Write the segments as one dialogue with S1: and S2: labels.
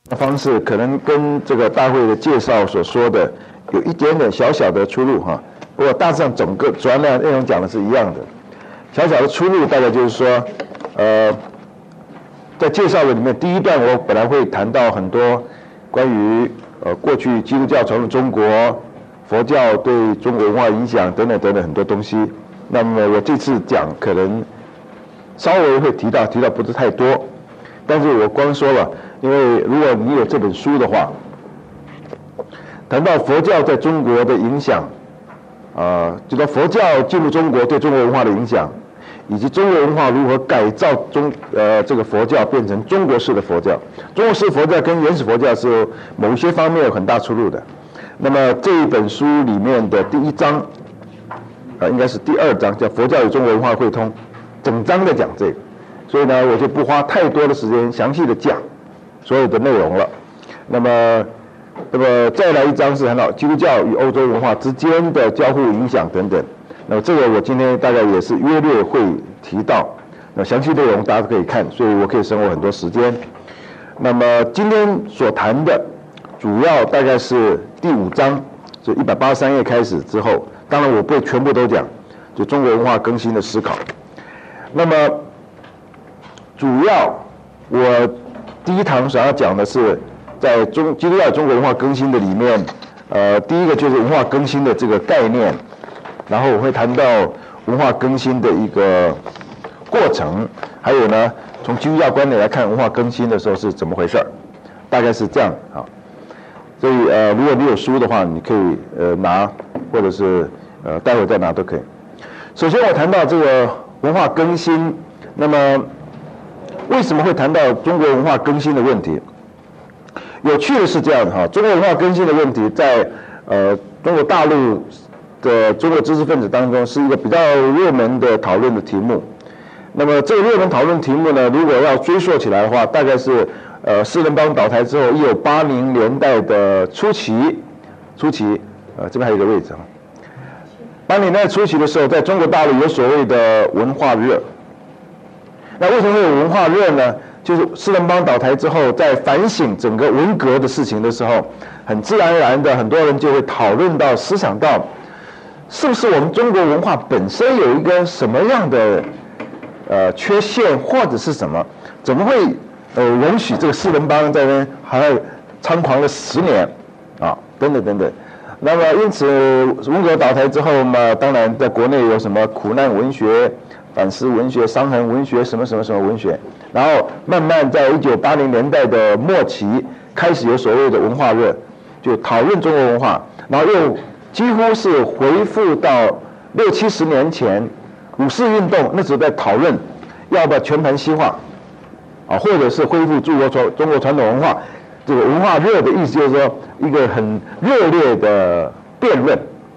S1: 方式可能跟这个大会的介绍所说的有一点点小小的出入哈，不过大致上整个主要内容讲的是一样的。小小的出入大概就是说，在介绍的里面第一段我本来会谈到很多关于过去基督教传入中国，佛教对中国文化影响等等等等很多东西。那么我这次讲可能稍微会提到不是太多，但是我光说了，因为如果你有这本书的话，谈到佛教在中国的影响，就说佛教进入中国对中国文化的影响，以及中国文化如何改造这个佛教变成中国式的佛教。中国式佛教跟原始佛教是某些方面有很大出入的。那么这一本书里面的第一章，应该是第二章，叫《佛教与中国文化汇通》，整章在讲这个，所以呢，我就不花太多的时间详细的讲所有的内容了。那么再来一章是谈到基督教与欧洲文化之间的交互影响等等。那么这个我今天大概也是约略会提到，那详细内容大家可以看，所以我可以省我很多时间。那么今天所谈的主要大概是第5章，就183页开始之后，当然我不会全部都讲，就中国文化更新的思考。那么主要我第一堂所要讲的是在基督教中国文化更新的里面，第一个就是文化更新的这个概念，然后我会谈到文化更新的一个过程，还有呢，从基督教观点来看文化更新的时候是怎么回事儿，大概是这样啊。所以如果你有书的话，你可以拿，或者是待会再拿都可以。首先我谈到这个文化更新，那么为什么会谈到中国文化更新的问题？有趣的是这样的哈，中国文化更新的问题在中国大陆的中国知识分子当中是一个比较热门的讨论的题目。那么这个热门讨论题目呢，如果要追溯起来的话，大概是四人帮倒台之后，1980年代的初期，这边还有一个位置啊。80年代初期的时候，在中国大陆有所谓的文化热。那为什么会有文化热呢？就是四人帮倒台之后，在反省整个文革的事情的时候，很自然而然的，很多人就会讨论到、思想到，是不是我们中国文化本身有一个什么样的缺陷，或者是什么？怎么会容许这个四人帮在那边还猖狂了10年啊？等等等等。那么因此文革倒台之后嘛，当然在国内有什么苦难文学、反思文学、伤痕文学，什么文学，然后慢慢在1980年代的末期开始有所谓的文化热，就讨论中国文化，然后又几乎是回复到60、70年前5·4运动那时候在讨论要不要全盘西化啊，或者是恢复中国传统文化。这个文化热的意思就是说一个很热烈的辩论。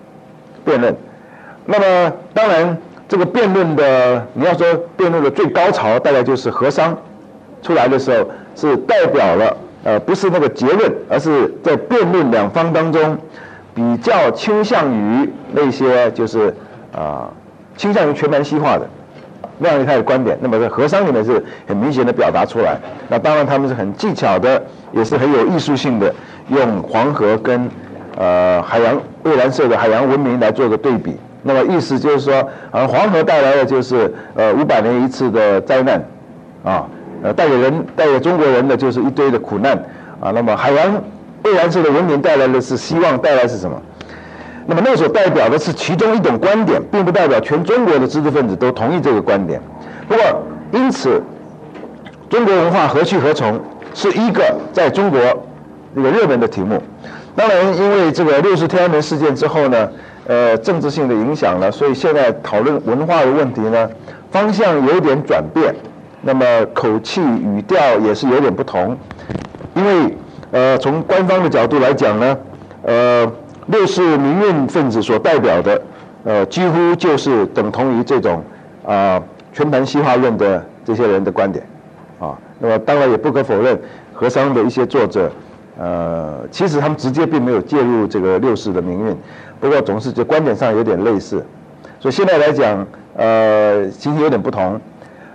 S1: 那么当然这个辩论的，你要说辩论的最高潮大概就是和商出来的时候，是代表了不是那个结论，而是在辩论两方当中比较倾向于那些就是倾向于全盘西化的那样一派的观点。那么在和商里面是很明显的表达出来。那当然他们是很技巧的，也是很有艺术性的，用黄河跟海洋蔚蓝色的海洋文明来做个对比。那么意思就是说，黄河带来的就是500年一次的灾难啊，带给中国人的就是一堆的苦难啊。那么海洋蔚蓝色的文明带来的是希望，带来是什么？那么那所代表的是其中一种观点，并不代表全中国的知识分子都同意这个观点。不过因此中国文化何去何从是一个在中国一个热门的题目。当然因为这个60天安门事件之后呢，政治性的影响了，所以现在讨论文化的问题呢，方向有点转变，那么口气语调也是有点不同。因为从官方的角度来讲呢，64民运分子所代表的几乎就是等同于这种全盘西化论的这些人的观点啊。那么当然也不可否认，和商的一些作者其实他们直接并没有介入这个64的民运，不过总是就观点上有点类似，所以现在来讲情形有点不同。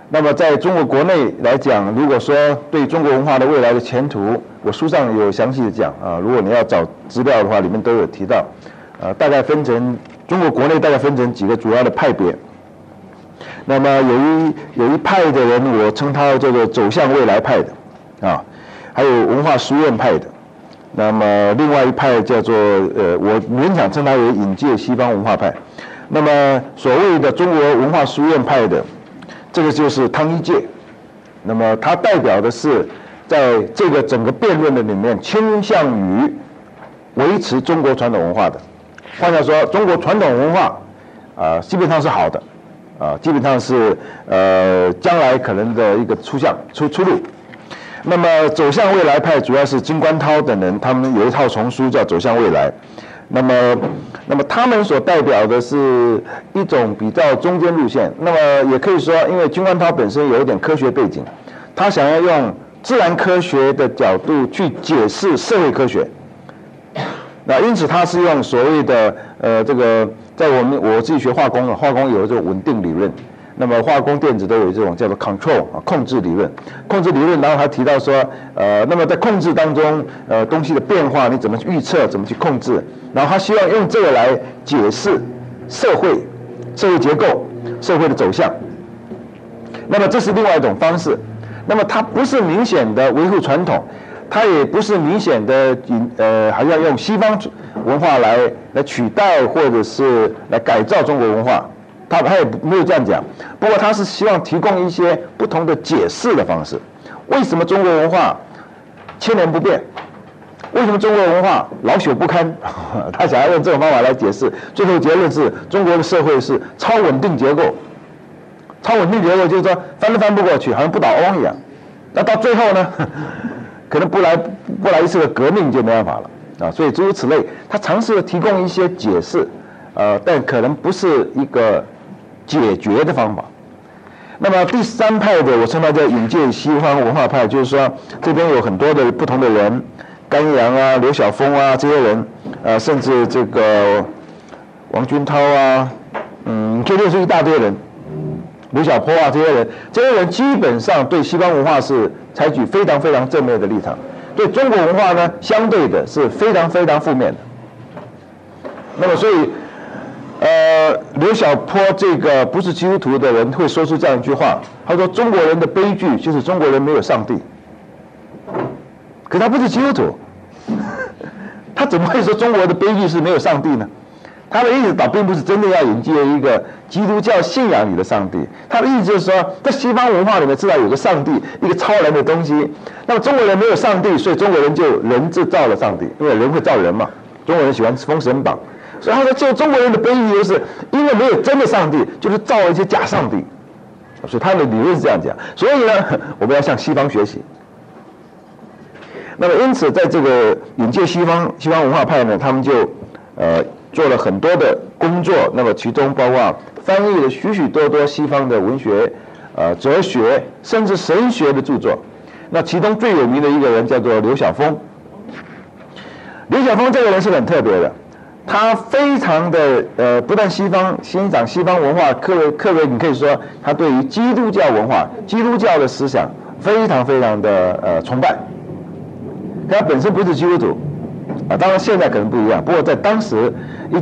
S1: 那么在中国国内来讲，如果说对中国文化的未来的前途，我书上有详细的讲啊，如果你要找资料的话，里面都有提到，大概分成中国国内大概分成几个主要的派别。那么有一派的人，我称他叫做走向未来派的，啊，还有文化书院派的。那么另外一派叫做我勉强称他为引介西方文化派。那么所谓的中国文化书院派的，这个就是汤一介。那么他代表的是在这个整个辩论的里面倾向于维持中国传统文化的。换句话说，中国传统文化基本上是好的，基本上是将来可能的一个出路。那么走向未来派主要是金观涛等人，他们有一套丛书叫《走向未来》。那么他们所代表的是一种比较中间路线。那么也可以说，因为金观涛本身有一点科学背景，他想要用自然科学的角度去解释社会科学。那因此他是用所谓的这个在我自己学化工的，化工有这种稳定理论。那么化工电子都有这种叫做 control 控制理论，然后他提到说，那么在控制当中，东西的变化你怎么去预测，怎么去控制，然后他希望用这个来解释社会结构、社会的走向。那么这是另外一种方式。那么它不是明显的维护传统，它也不是明显的好像用西方文化来取代或者是来改造中国文化。他也没有这样讲，不过他是希望提供一些不同的解释的方式。为什么中国文化千年不变？为什么中国文化老朽不堪？他想要用这种方法来解释。最后结论是中国的社会是超稳定结构。超稳定结构就是说翻都翻不过去，好像不倒翁一样。那到最后呢，可能不来一次的革命就没办法了所以诸如此类，他尝试提供一些解释，但可能不是一个解决的方法。那么第三派的，我称它叫引介西方文化派，就是说这边有很多的不同的人，甘阳啊、刘晓峰啊这些人，甚至这个王君涛啊，就列出一大堆人，刘晓波啊这些人基本上对西方文化是采取非常非常正面的立场，对中国文化呢相对的是非常非常负面的。那么所以刘晓波这个不是基督徒的人会说出这样一句话，他说中国人的悲剧就是中国人没有上帝。可他不是基督徒，他怎么会说中国的悲剧是没有上帝呢？他的意思倒并不是真的要引介一个基督教信仰里的上帝，他的意思就是说在西方文化里面至少有个上帝，一个超然的东西。那么中国人没有上帝，所以中国人就人制造了上帝，因为人会造人嘛，中国人喜欢封神榜。所以他说，就中国人的悲剧就是因为没有真的上帝，就是造了一些假上帝。所以他的理论是这样讲。所以呢，我们要向西方学习。那么因此，在这个引介西方文化派呢，他们就做了很多的工作。那么其中包括翻译了许许多多西方的文学、哲学，甚至神学的著作。那其中最有名的一个人叫做刘晓峰。刘晓峰这个人是很特别的。他非常的不但欣赏西方文化，克为你可以说他对于基督教文化、基督教的思想非常非常的崇拜。他本身不是基督徒当然现在可能不一样。不过在当时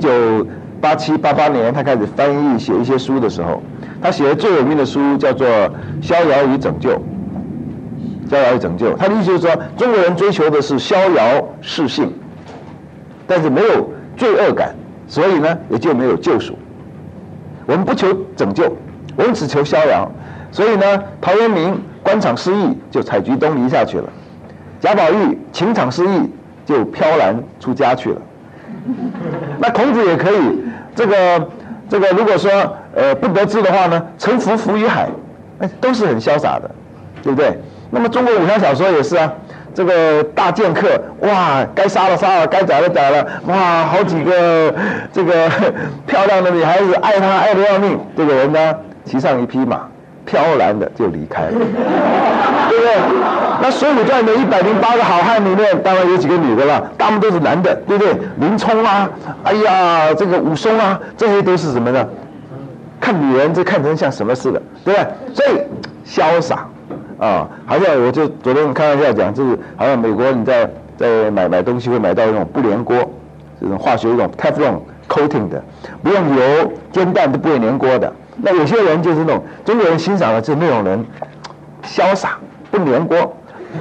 S1: 1987、88年，他开始翻译写一些书的时候，他写的最有名的书叫做《逍遥与拯救》。逍遥与拯救，他的意思就是说，中国人追求的是逍遥适性，但是没有罪恶感，所以呢也就没有救赎。我们不求拯救，我们只求逍遥。所以呢，陶渊明官场失意就采菊东篱下去了，贾宝玉情场失意就飘然出家去了。那孔子也可以，这个如果说不得志的话呢，沉浮于海，都是很潇洒的，对不对？那么中国武侠小说也是啊。这个大剑客，哇，该杀了杀了，该宰了宰了，哇，好几个这个漂亮的女孩子爱他爱得要命，这个人呢骑上一匹马，飘然的就离开了，对不对？那《水浒传》的108个好汉里面，当然有几个女的了，大部分都是男的，对不对？林冲啊，哎呀，这个武松啊，这些都是什么呢？看女人这看成像什么似的，对不对？所以潇洒，好像我就昨天开玩笑讲，就是好像美国你在买东西会买到那种不粘锅，这种化学一种 Teflon coating 的，不用油煎蛋都不会粘锅的。那有些人就是那种中国人欣赏的就是那种人，潇洒不粘锅，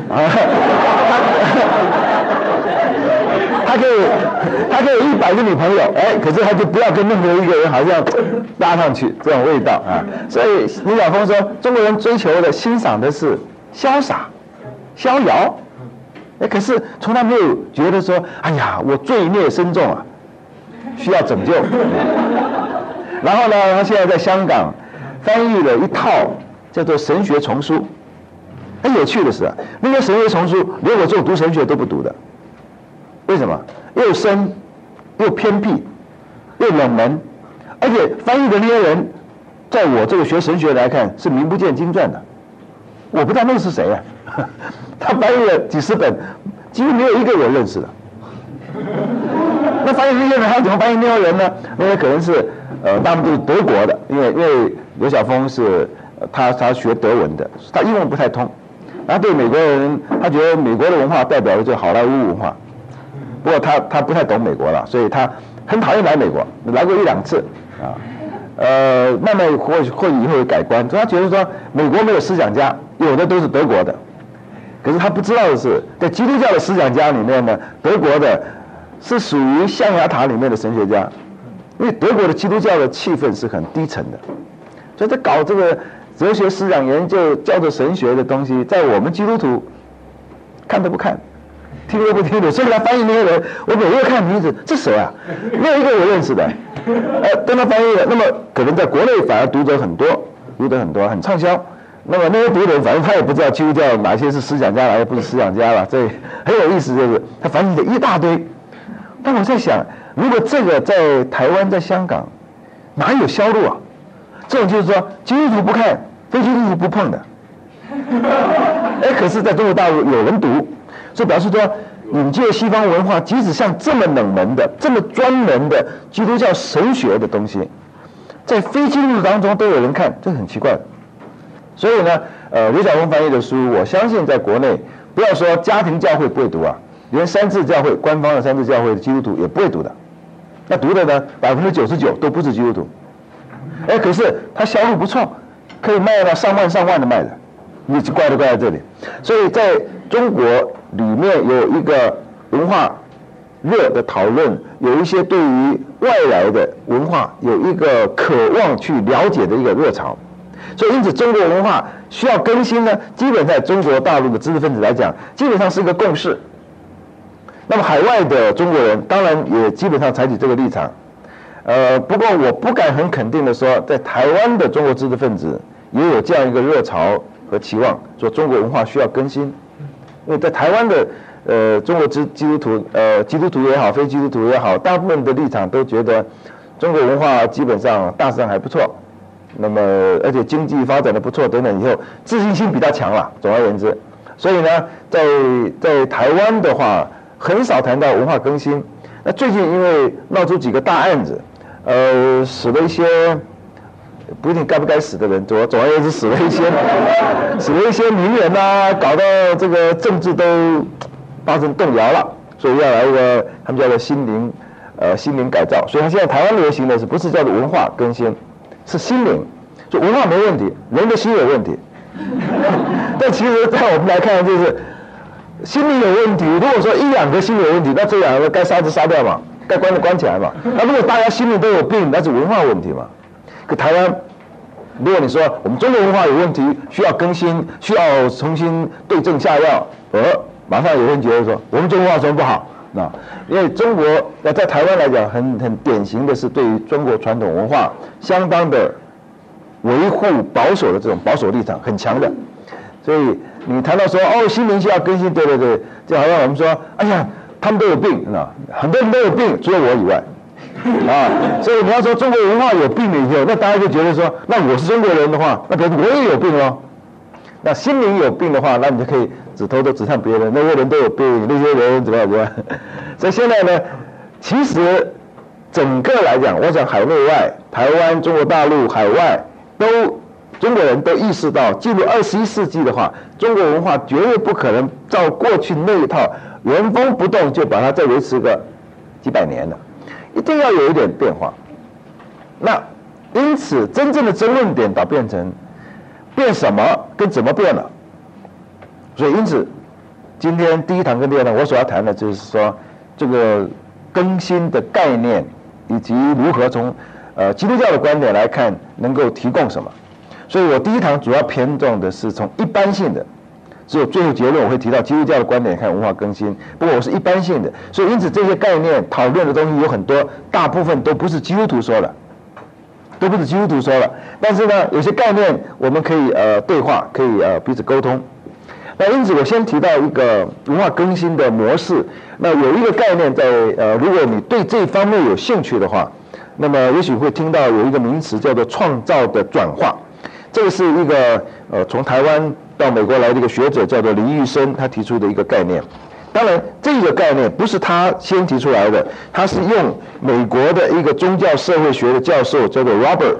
S1: 他可以100个女朋友，可是他就不要跟任何一个人好像搭上去这种味道啊。所以李晓峰说，中国人追求的、欣赏的是潇洒、逍遥，可是从来没有觉得说，哎呀，我罪孽深重啊，需要拯救。然后呢，他现在在香港翻译了一套叫做神学丛书。很有趣的是那个神学丛书，连我这种读神学都不读的。为什么？又深，又偏僻，又冷门，而且翻译的那些人，在我这个学神学来看是名不见经传的，我不知道那是谁啊。他翻译了几十本，几乎没有一个我认识的。那翻译这些人，他怎么翻译那些人呢？那些可能是他们都是德国的，因为刘晓峰是他学德文的，他英文不太通。他对美国人，他觉得美国的文化代表的就是好莱坞文化。不过他不太懂美国了，所以他很讨厌来美国，来过1、2次啊。慢慢或许以后会改观，他觉得说美国没有思想家，有的都是德国的。可是他不知道的是，在基督教的思想家里面呢，德国的是属于象牙塔里面的神学家，因为德国的基督教的气氛是很低沉的，所以在搞这个哲学思想研究叫做神学的东西，在我们基督徒看都不看，听都不听的。所以他翻译那些人，我每月看名字，这谁啊？没有一个我认识的。跟他翻译的，那么可能在国内反而读者很多，很畅销。那么那些读者反正他也不知道基督教哪些是思想家，哪些不是思想家了。这很有意思，就是他翻译的一大堆。但我在想，如果这个在台湾、在香港，哪有销路啊？这种就是说，基督徒不看，非基督徒不碰的。可是在中国大陆有人读，所以表示说，引介西方文化，即使像这么冷门的、这么专门的基督教神学的东西，在非基督徒当中都有人看，这很奇怪的。所以呢，刘晓峰翻译的书，我相信在国内，不要说家庭教会不会读啊，连三自教会官方的三自教会的基督徒也不会读的。那读的呢，99%都不是基督徒。可是他销路不错，可以卖到上万的卖的，你就怪在这里。所以在中国里面有一个文化热的讨论，有一些对于外来的文化有一个渴望去了解的一个热潮。所以因此中国文化需要更新呢，基本在中国大陆的知识分子来讲，基本上是一个共识。那么海外的中国人当然也基本上采取这个立场。不过我不敢很肯定的说，在台湾的中国知识分子也有这样一个热潮和期望，说中国文化需要更新。因为在台湾的中国基督徒基督徒也好，非基督徒也好，大部分的立场都觉得中国文化基本上大致上还不错。那么而且经济发展的不错等等以后，自信心比较强了。总而言之，所以呢，在台湾的话，很少谈到文化更新。那最近因为闹出几个大案子，死了一些不一定该不该死的人，总而言之死了一些名人啊，搞到这个政治都发生动摇了，所以要来一个他们叫做心灵改造。所以他现在台湾流行的是不是叫做文化更新，是心灵。就文化没问题，人的心有问题。但其实在我们来看，就是心灵有问题。如果说1、2个心理有问题，那这2个该杀就杀掉嘛，该关就关起来嘛。那如果大家心里都有病，那是文化问题嘛。可台湾，如果你说我们中国文化有问题，需要更新，需要重新对症下药，马上有人觉得说我们中国文化什么不好？那因为中国在台湾来讲，很典型的是对于中国传统文化相当的维护保守的这种保守立场很强的。所以你谈到说心灵需要更新，对，就好像我们说，哎呀，他们都有病，很多人都有病，除了我以外。所以你要说中国文化有病了以后，那大家就觉得说，那我是中国人的话，那表示我也有病咯。那心灵有病的话，那你就可以偷偷指探别人，那些人都有病，那些人怎么样。所以现在呢，其实整个来讲，我想海内外、台湾、中国大陆、海外都中国人都意识到，进入21世纪的话，中国文化绝对不可能照过去那一套原封不动就把它再维持个几百年了，一定要有一点变化。那因此，真正的争论点倒变成变什么跟怎么变了。所以，因此，今天第一堂跟第二堂我所要谈的就是说，这个更新的概念，以及如何从基督教的观点来看，能够提供什么。所以我第一堂主要偏重的是从一般性的，只有最后结论我会提到基督教的观点看文化更新。不过我是一般性的，所以因此这些概念讨论的东西有很多，大部分都不是基督徒说的。都不是基督徒说了，但是呢，有些概念我们可以对话，可以彼此沟通。那因此我先提到一个文化更新的模式。那有一个概念在如果你对这方面有兴趣的话，那么也许会听到有一个名词叫做创造的转化。这个是一个从台湾到美国来的一个学者叫做林玉生，他提出的一个概念。当然，这个概念不是他先提出来的，他是用美国的一个宗教社会学的教授叫做 Robert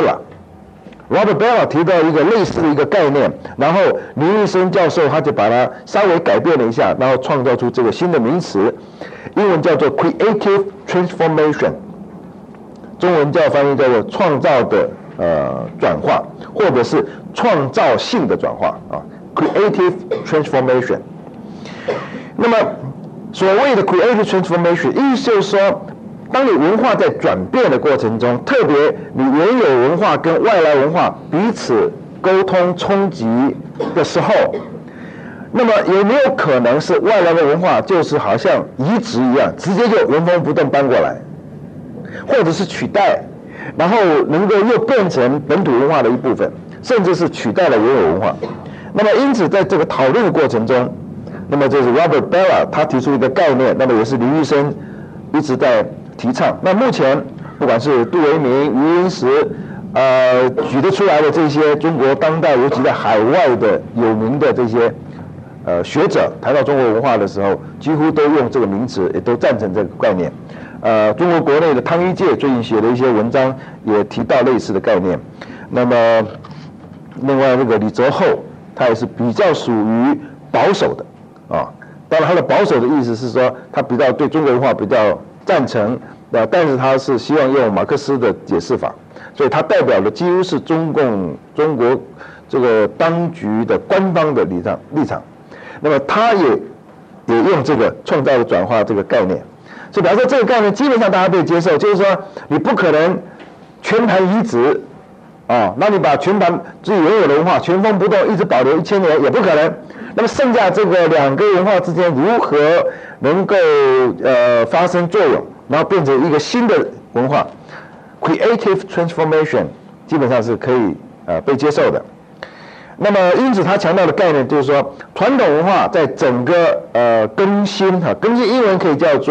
S1: Bella 提到一个类似的一个概念，然后林玉生教授他就把它稍微改变了一下，然后创造出这个新的名词，英文叫做 Creative Transformation， 中文翻译叫做创造的转化，或者是创造性的转化啊 ，Creative Transformation。那么，所谓的 creative transformation， 意思就是说，当你文化在转变的过程中，特别你原有文化跟外来文化彼此沟通冲击的时候，那么有没有可能是外来的文化就是好像移植一样，直接就原封不动搬过来，或者是取代，然后能够又变成本土文化的一部分，甚至是取代了原有文化。那么因此在这个讨论的过程中，那么这是 Robert Bella 他提出一个概念，那么也是林玉生一直在提倡。那目前不管是杜维明、余英时，举得出来的这些中国当代，尤其在海外的有名的这些学者，谈到中国文化的时候，几乎都用这个名词，也都赞成这个概念。中国国内的汤一介最近写的一些文章也提到类似的概念。那么另外那个李泽厚，他也是比较属于保守的。当然他的保守的意思是说，他比较对中国文化比较赞成，但是他是希望用马克思的解释法，所以他代表的几乎是中国这个当局的官方的立场。那么他也用这个创造的转化这个概念，所以比方说这个概念基本上大家可以接受，就是说你不可能全盘移植那你把全盘自己原有的文化全封不动一直保留1000年也不可能。那么剩下这个两个文化之间如何能够发生作用，然后变成一个新的文化 ，creative transformation 基本上是可以被接受的。那么因此他强调的概念就是说，传统文化在整个更新更新英文可以叫做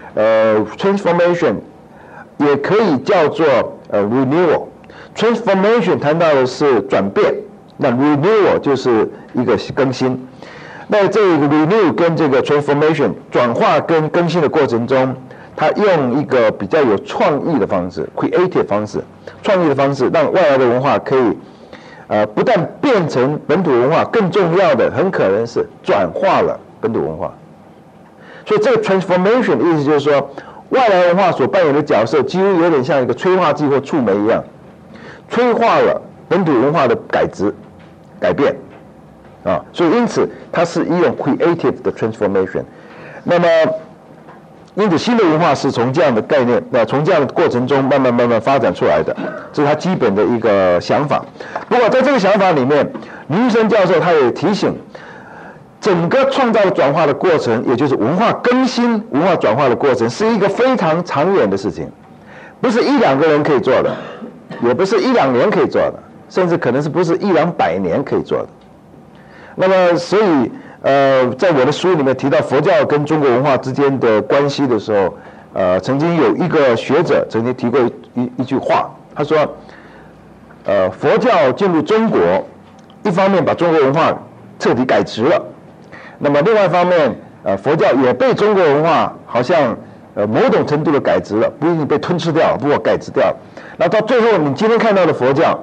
S1: transformation， 也可以叫做renewal。transformation 谈到的是转变，那 renewal 就是一个更新。那这个 renew 跟这个 transformation 转化跟更新的过程中，他用一个比较有创意的方式 creative 方式，创意的方式让外来的文化可以不但变成本土文化，更重要的很可能是转化了本土文化。所以这个 transformation 的意思就是说，外来文化所扮演的角色几乎有点像一个催化剂或触媒一样，催化了本土文化的改变所以因此它是一种 creative 的 transformation。那么因此新的文化是从这样的概念，从这样的过程中慢慢发展出来的，这是他基本的一个想法。不过在这个想法里面，林玉生教授他也提醒，整个创造转化的过程，也就是文化更新、文化转化的过程，是一个非常长远的事情，不是1-2个人可以做的，也不是1-2年可以做的，甚至可能是不是100-200年可以做的。那么所以在我的书里面提到佛教跟中国文化之间的关系的时候，曾经有一个学者曾经提过一句话，他说佛教进入中国，一方面把中国文化彻底改植了，那么另外一方面佛教也被中国文化好像某种程度的改植了，不一定被吞吃掉，不过改植掉了。然后到最后你今天看到的佛教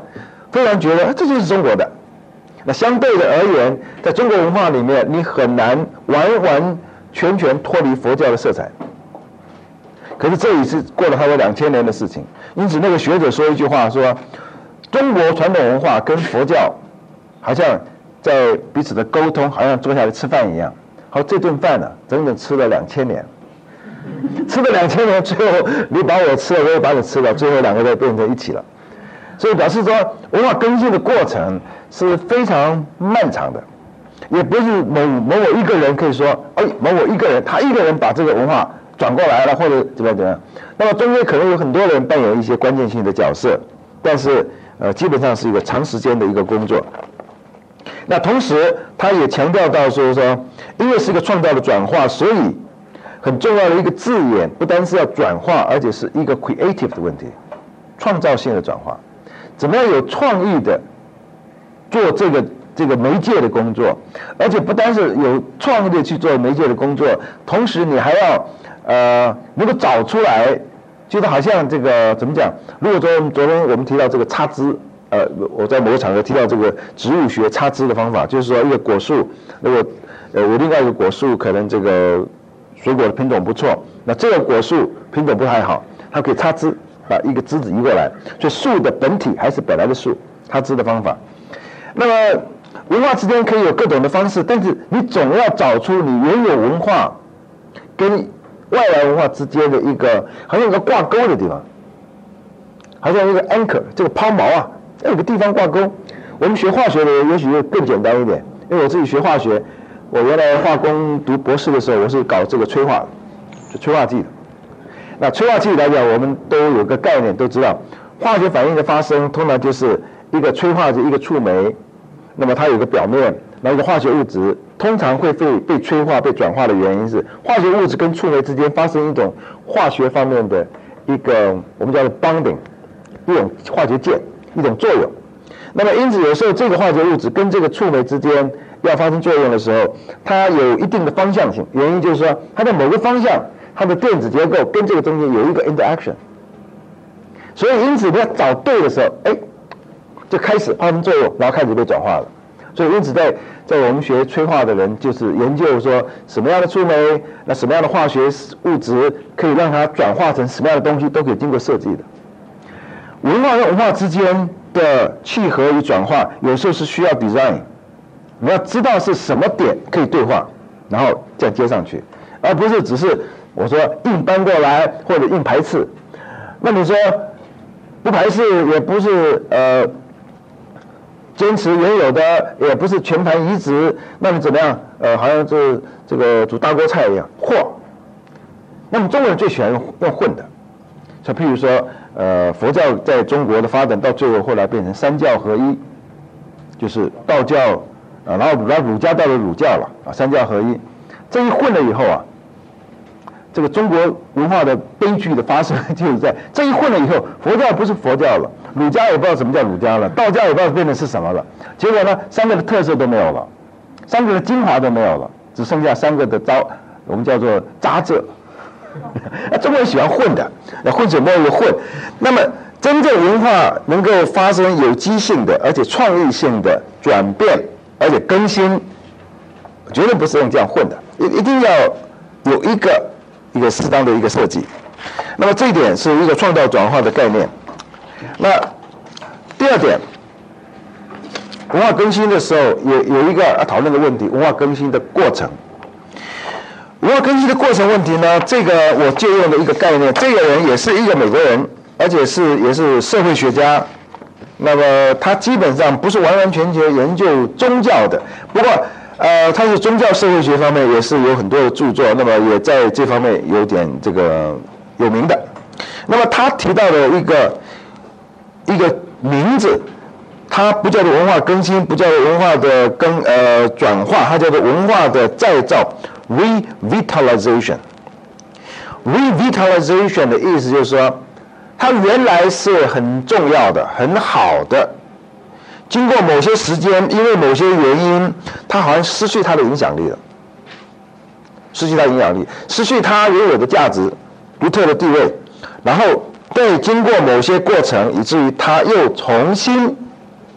S1: 非常觉得这就是中国的。那相对的而言，在中国文化里面，你很难完完全全脱离佛教的色彩。可是这已是过了差不多2000年的事情，因此那个学者说一句话说，中国传统文化跟佛教好像在彼此的沟通，好像坐下来吃饭一样。好，这顿饭呢，整整吃了2000年，吃了2000年，最后你把我吃了，我也把你吃了，最后两个人变成一起了。所以表示说，文化更新的过程是非常漫长的，也不是某一个人可以说，某一个人他一个人把这个文化转过来了，或者怎么样。那么中间可能有很多人扮演一些关键性的角色，但是基本上是一个长时间的一个工作。那同时他也强调到说，因为是一个创造的转化，所以很重要的一个字眼，不单是要转化，而且是一个 creative 的问题，创造性的转化。怎么样有创意的做这个媒介的工作，而且不单是有创意的去做媒介的工作，同时你还要能够找出来，就是好像这个怎么讲？如果说昨天我们提到这个插枝，我在某个场合提到这个植物学插枝的方法，就是说一个果树，如果我另外一个果树可能这个水果的品种不错，那这个果树品种不太好，它可以插枝。把一个枝子移过来，所以树的本体还是本来的树，插枝的方法。那么文化之间可以有各种的方式，但是你总要找出你原有文化跟外来文化之间的一个好像一个挂钩的地方，好像一个 anchor 这个抛锚啊，有个地方挂钩。我们学化学的人也许更简单一点，因为我自己学化学，我原来化工读博士的时候，我是搞这个催化，就催化剂的。那催化剂来讲，我们都有个概念，都知道化学反应的发生通常就是一个催化剂，一个触媒，那么它有个表面，然后一个化学物质通常会被催化、被转化的原因是化学物质跟触媒之间发生一种化学方面的一个我们叫做 bonding， 一种化学键，一种作用。那么因此有时候这个化学物质跟这个触媒之间要发生作用的时候，它有一定的方向性，原因就是说它在某个方向。它的电子结构跟这个中间有一个 interaction， 所以因此你要找对的时候，就开始发生作用，然后开始被转化了。所以因此在我们学催化的人，就是研究说什么样的触媒，那什么样的化学物质可以让它转化成什么样的东西，都可以经过设计的。文化跟文化之间的契合与转化，有时候是需要 design， 你要知道是什么点可以对话，然后再接上去，而不是只是我说硬搬过来或者硬排斥。那你说不排斥，也不是坚持原有的，也不是全盘移植，那你怎么样？好像是这个煮大锅菜一样和。那么中国人最喜欢用混的，像譬如说佛教在中国的发展到最后，后来变成三教合一，就是道教然后儒家到了儒教了三教合一。这一混了以后这个中国文化的悲剧的发生就是在这一混了以后，佛教不是佛教了，儒家也不知道什么叫儒家了，道家也不知道变成是什么了。结果呢，三个的特色都没有了，三个的精华都没有了，只剩下三个的我们叫做杂质。中国人喜欢混的，混水摸鱼混。那么真正文化能够发生有机性的，而且创意性的转变，而且更新，绝对不是用这样混的，一定要有一个适当的一个设计。那么这一点是一个创造转化的概念。那第二点，文化更新的时候有一个要讨论的问题，文化更新的过程。文化更新的过程问题呢，这个我借用的一个概念，这个人也是一个美国人，而且也是社会学家。那么他基本上不是完完全全研究宗教的，不过他是宗教社会学方面也是有很多的著作，那么也在这方面有点这个有名的。那么他提到的一个名字，它不叫做文化更新，不叫做文化的转化，它叫做文化的再造 revitalization。revitalization 的意思就是说，它原来是很重要的、很好的，经过某些时间，因为某些原因，它好像失去它的影响力了，失去它影响力，失去它原有的价值、独特的地位，然后被经过某些过程，以至于它又重新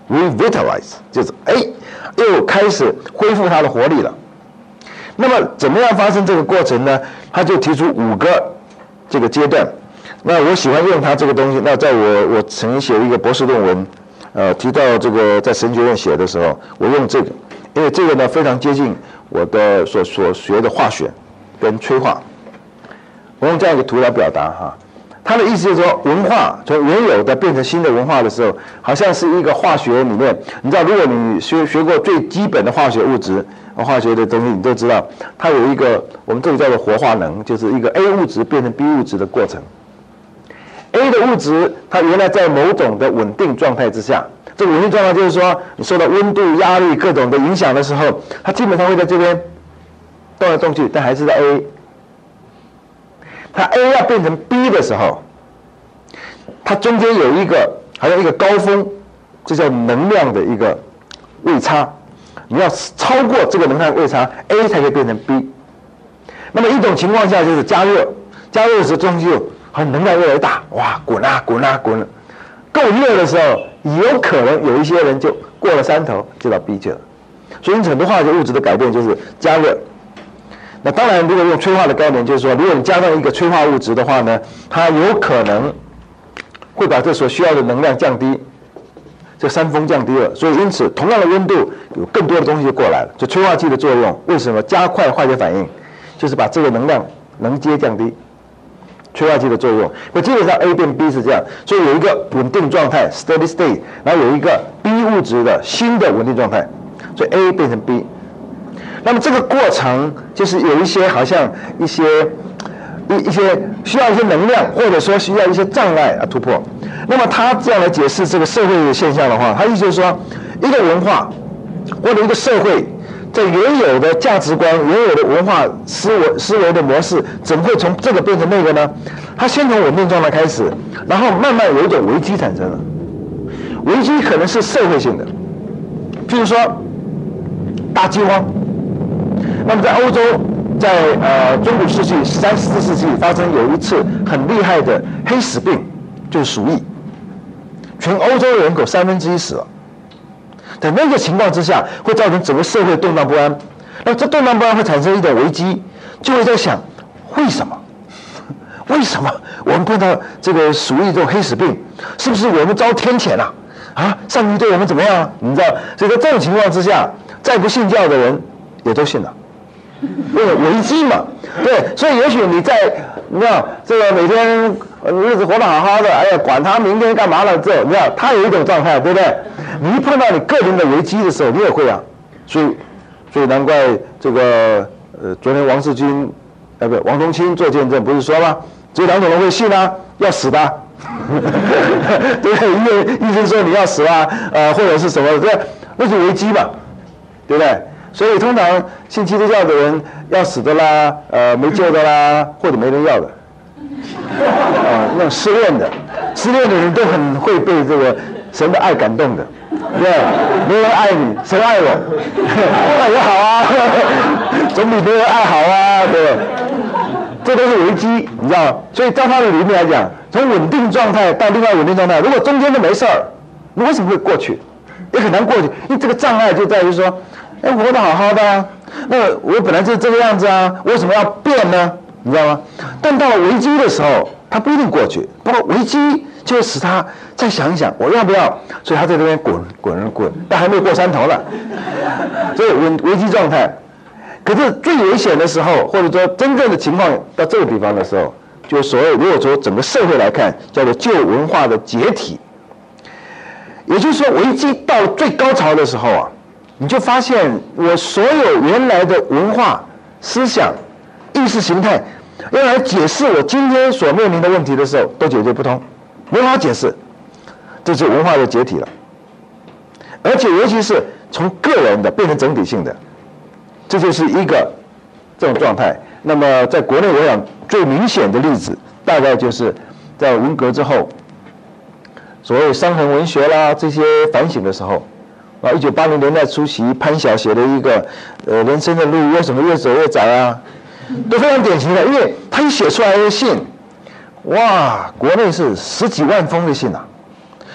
S1: revitalize， 就是又开始恢复它的活力了。那么怎么样发生这个过程呢？他就提出5个这个阶段。那我喜欢用他这个东西。那在我曾经写一个博士论文，提到这个在神学院写的时候，我用这个，因为这个呢非常接近我的所学的化学跟催化。我用这样一个图来表达哈。他的意思就是说，文化从原有的变成新的文化的时候，好像是一个化学里面，你知道，如果你学过最基本的化学物质、化学的东西，你都知道，它有一个我们这个叫做活化能，就是一个 A 物质变成 B 物质的过程。A 的物质它原来在某种的稳定状态之下，这个稳定状态就是说，你受到温度、压力各种的影响的时候，它基本上会在这边动来动去，但还是在 A。它 A 要变成 B 的时候，它中间有一个好像一个高峰，这叫能量的一个位差。你要超过这个能量位差 ，A 才可以变成 B。那么一种情况下就是加热，加热的时候东西就好像能量越来越大，哇，滚啊滚啊滚了。够热的时候，有可能有一些人就过了山头就到 B 去了。所以很多化学物质的改变就是加热。那当然，如果用催化的概念，就是说，如果你加上一个催化物质的话呢，它有可能会把这所需要的能量降低，这山峰降低了。所以因此，同样的温度，有更多的东西就过来了。就催化剂的作用，为什么加快化学反应？就是把这个能量能阶降低。催化剂的作用，那基本上 A 变 B 是这样，所以有一个稳定状态 （steady state）， 然后有一个 B 物质的新的稳定状态，所以 A 变成 B。那么这个过程就是有一些好像一些需要一些能量，或者说需要一些障碍突破。那么他这样来解释这个社会的现象的话，他意思就是说，一个文化或者一个社会，在原有的价值观、原有的文化思维的模式，怎么会从这个变成那个呢？它先从稳定状态开始，然后慢慢有一种危机产生了。危机可能是社会性的，譬如说大饥荒。那么在欧洲，在中古世纪13、14世纪发生有一次很厉害的黑死病，就是鼠疫，全欧洲人口1/3死了。在那个情况之下，会造成整个社会动荡不安。那这动荡不安会产生一种危机，就会在想，为什么？为什么我们碰到这个鼠疫这种黑死病，是不是我们遭天谴了？啊，上帝对我们怎么样？你知道，所以在这种情况之下，再不信教的人也都信了。因为危机嘛，对，所以也许你知道这个每天日子活得好好的，哎呀，管他明天干嘛了，这你知道，他有一种状态，对不对？你一碰到你个人的危机的时候，你也会啊，所以难怪这个昨天王世军，不，王宗钦做见证，不是说吗？只有2种人会信啊，要死的，对不对？因为医生说你要死啊，或者是什么，对，那是危机嘛，对不对？所以通常信基督教的人要死的啦，没救的啦，或者没人要的，那种失恋的人都很会被这个神的爱感动的，对，没人爱你，神爱我，那也好啊，总比没人爱好啊，对，这都是危机，你知道吗？所以照他的理论来讲，从稳定状态到另外稳定状态，如果中间都没事儿，你为什么会过去？也很难过去，因为这个障碍就在于说。我活得好好的啊，那我本来就是这个样子啊，为什么要变呢？你知道吗？但到了危机的时候，他不一定过去，不过危机就会使他再想一想，我要不要？所以他在这边滚，但还没有过山头呢。所以危机状态。可是最危险的时候，或者说真正的情况到这个地方的时候，就所谓如果说整个社会来看，叫做旧文化的解体。也就是说，危机到了最高潮的时候啊。你就发现，我所有原来的文化、思想、意识形态，要来解释我今天所面临的问题的时候，都解决不通，没法解释，这是文化的解体了。而且尤其是从个人的变成整体性的，这就是一个这种状态。那么在国内，我想最明显的例子，大概就是在文革之后，所谓伤痕文学啦这些反省的时候。1980年代初期，潘晓写的一个人生的路为什么越走越窄啊，都非常典型的，因为他一写出来的信，哇，国内是10几万封的信啊，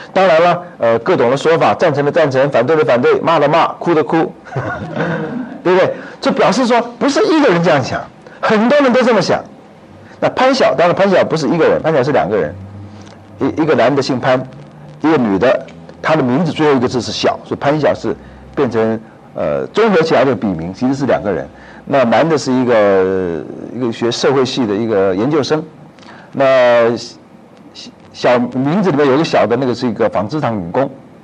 S1: 当然了，各种的说法，赞成的赞成，反对的反对，骂的骂，哭的哭，对不对？这表示说不是一个人这样想，很多人都这么想。那潘晓，当然潘晓不是一个人，潘晓是2个人，一个男的姓潘，一个女的，她的名字最后一个字是晓，所以潘晓是变成综合起来的笔名，其实是2个人。那男的是一个学社会系的一个研究生，那小名字里面有一个小的那个是一个纺织厂女工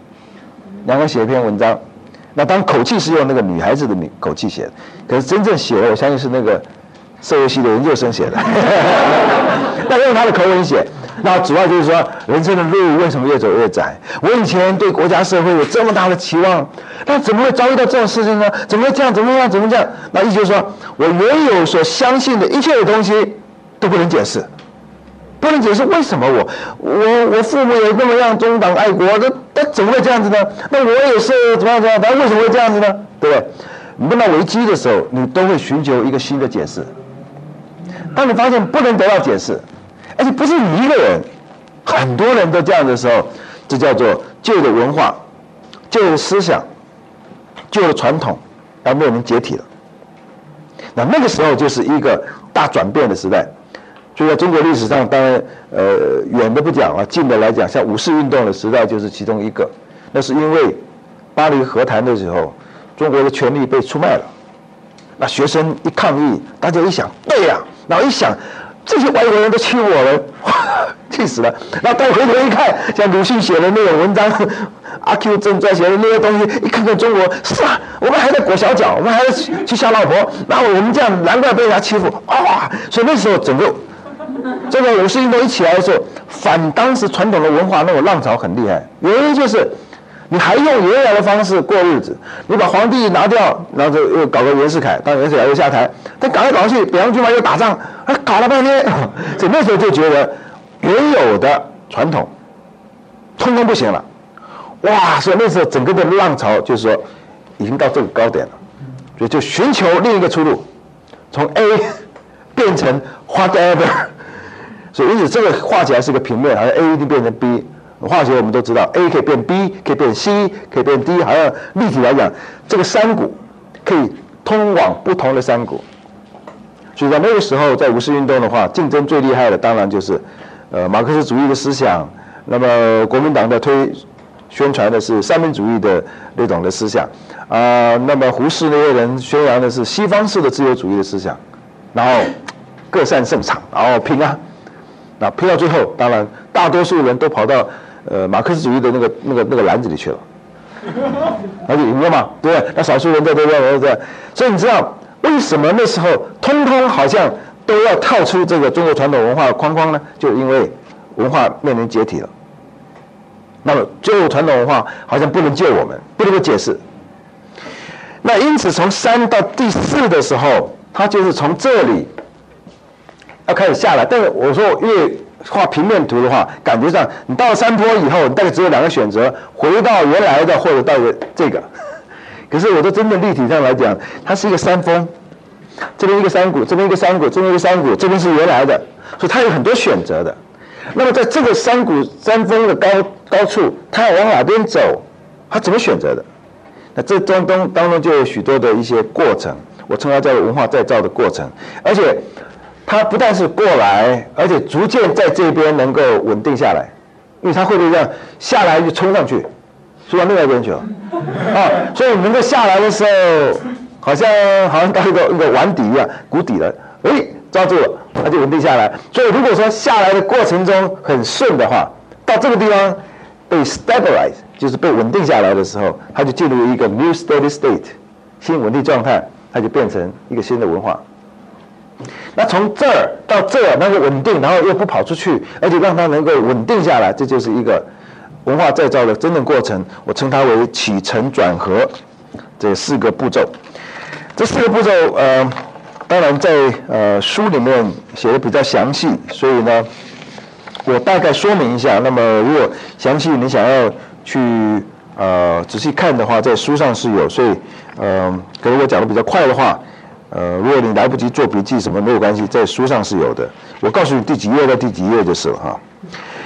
S1: ，2个人写一篇文章，那当然口气是用那个女孩子的口气写的，可是真正写的我相信是那个社会系的研究生写的，那用他的口吻写。那主要就是说，人生的路为什么越走越窄？我以前对国家社会有这么大的期望，那怎么会遭遇到这种事情呢？怎么会这样？怎么样？怎么这样？那意思就是说，我原有所相信的一切的东西都不能解释，不能解释为什么我父母也那么样忠党爱国，那怎么会这样子呢？那我也是怎么样？但为什么会这样子呢？对不对？你碰到危机的时候，你都会寻求一个新的解释。当你发现不能得到解释，而且不是你一个人，很多人都这样的时候，这叫做旧的文化、旧的思想、旧的传统要面临解体了。那个时候就是一个大转变的时代。所以在中国历史上，当然远的不讲啊，近的来讲，像五四运动的时代就是其中一个。那是因为巴黎和谈的时候，中国的权力被出卖了。那学生一抗议，大家一想，对呀，然后一想，这些外国人都欺负我们，气死了。然后再回头一看，像鲁迅写的那种文章，阿 Q 正传写的那些东西，一看看中国，是啊，我们还在裹小脚，我们还在去吓老婆，然后我们这样难怪被人家欺负啊！所以那时候整个这个五四运动一起来的时候，反当时传统的文化那种浪潮很厉害，原因就是你还用原来的方式过日子，你把皇帝拿掉，然后就又搞个袁世凯，当袁世凯又下台，但搞来搞去，北洋军阀又打仗，搞了半天，所以那时候就觉得原有的传统通通不行了，哇！所以那时候整个的浪潮就是说已经到这个高点了，所以就寻求另一个出路，从 A 变成 whatever， 所以因此这个画起来是个平面，好像 A 一定变成 B。化学我们都知道 ，A 可以变 B， 可以变 C， 可以变 D， 好像立体来讲，这个山谷可以通往不同的山谷。所以在那个时候，在五四运动的话，竞争最厉害的当然就是马克思主义的思想，那么国民党的宣传的是三民主义的那种的思想那么胡适那些人宣扬的是西方式的自由主义的思想，然后各擅胜场，然后拼啊。那拼到最后，当然大多数人都跑到马克思主义的那个篮子里去了，而且赢了嘛，对不对？那少数人在这边，所以你知道为什么那时候通通好像都要跳出这个中国传统文化的框框呢？就因为文化面临解体了。那么最后传统文化好像不能救我们，不能够解释。那因此从3到第4的时候，它就是从这里要开始下来，但是我说越画平面图的话，感觉上你到了山坡以后，你大概只有2个选择：回到原来的，或者到这个。可是我说真的立体上来讲，它是一个山峰，这边一个山谷，这边一个山谷，这边一个山谷，这边是原来的，所以它有很多选择的。那么在这个山峰的高处，它要往哪边走，它怎么选择的？那这当中就有许多的一些过程，我称它叫文化再造的过程，而且。它不但是过来，而且逐渐在这边能够稳定下来，因为它会不会这样下来就冲上去，冲到另外一边去了所以能够下来的时候，好像到一个碗底一样，谷底了，抓住了，它就稳定下来。所以如果说下来的过程中很顺的话，到这个地方被 stabilize， 就是被稳定下来的时候，它就进入一个 new steady state， 新稳定状态，它就变成一个新的文化。那从这儿到这儿能够稳定，然后又不跑出去，而且让它能够稳定下来，这就是一个文化再造的真正过程。我称它为起承转合这4个步骤。这4个步骤当然在书里面写的比较详细，所以呢我大概说明一下。那么如果详细你想要去仔细看的话，在书上是有，所以可能我讲的比较快的话。如果你来不及做笔记什么没有关系，在书上是有的。我告诉你第几页到第几页就是了哈。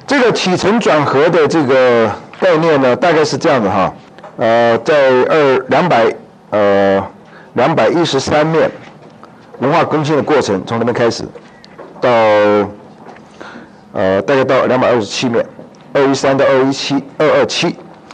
S1: 这个起承转合的这个概念呢，大概是这样的哈，在213面文化更新的过程，从那边开始，到大概到227面，213到227，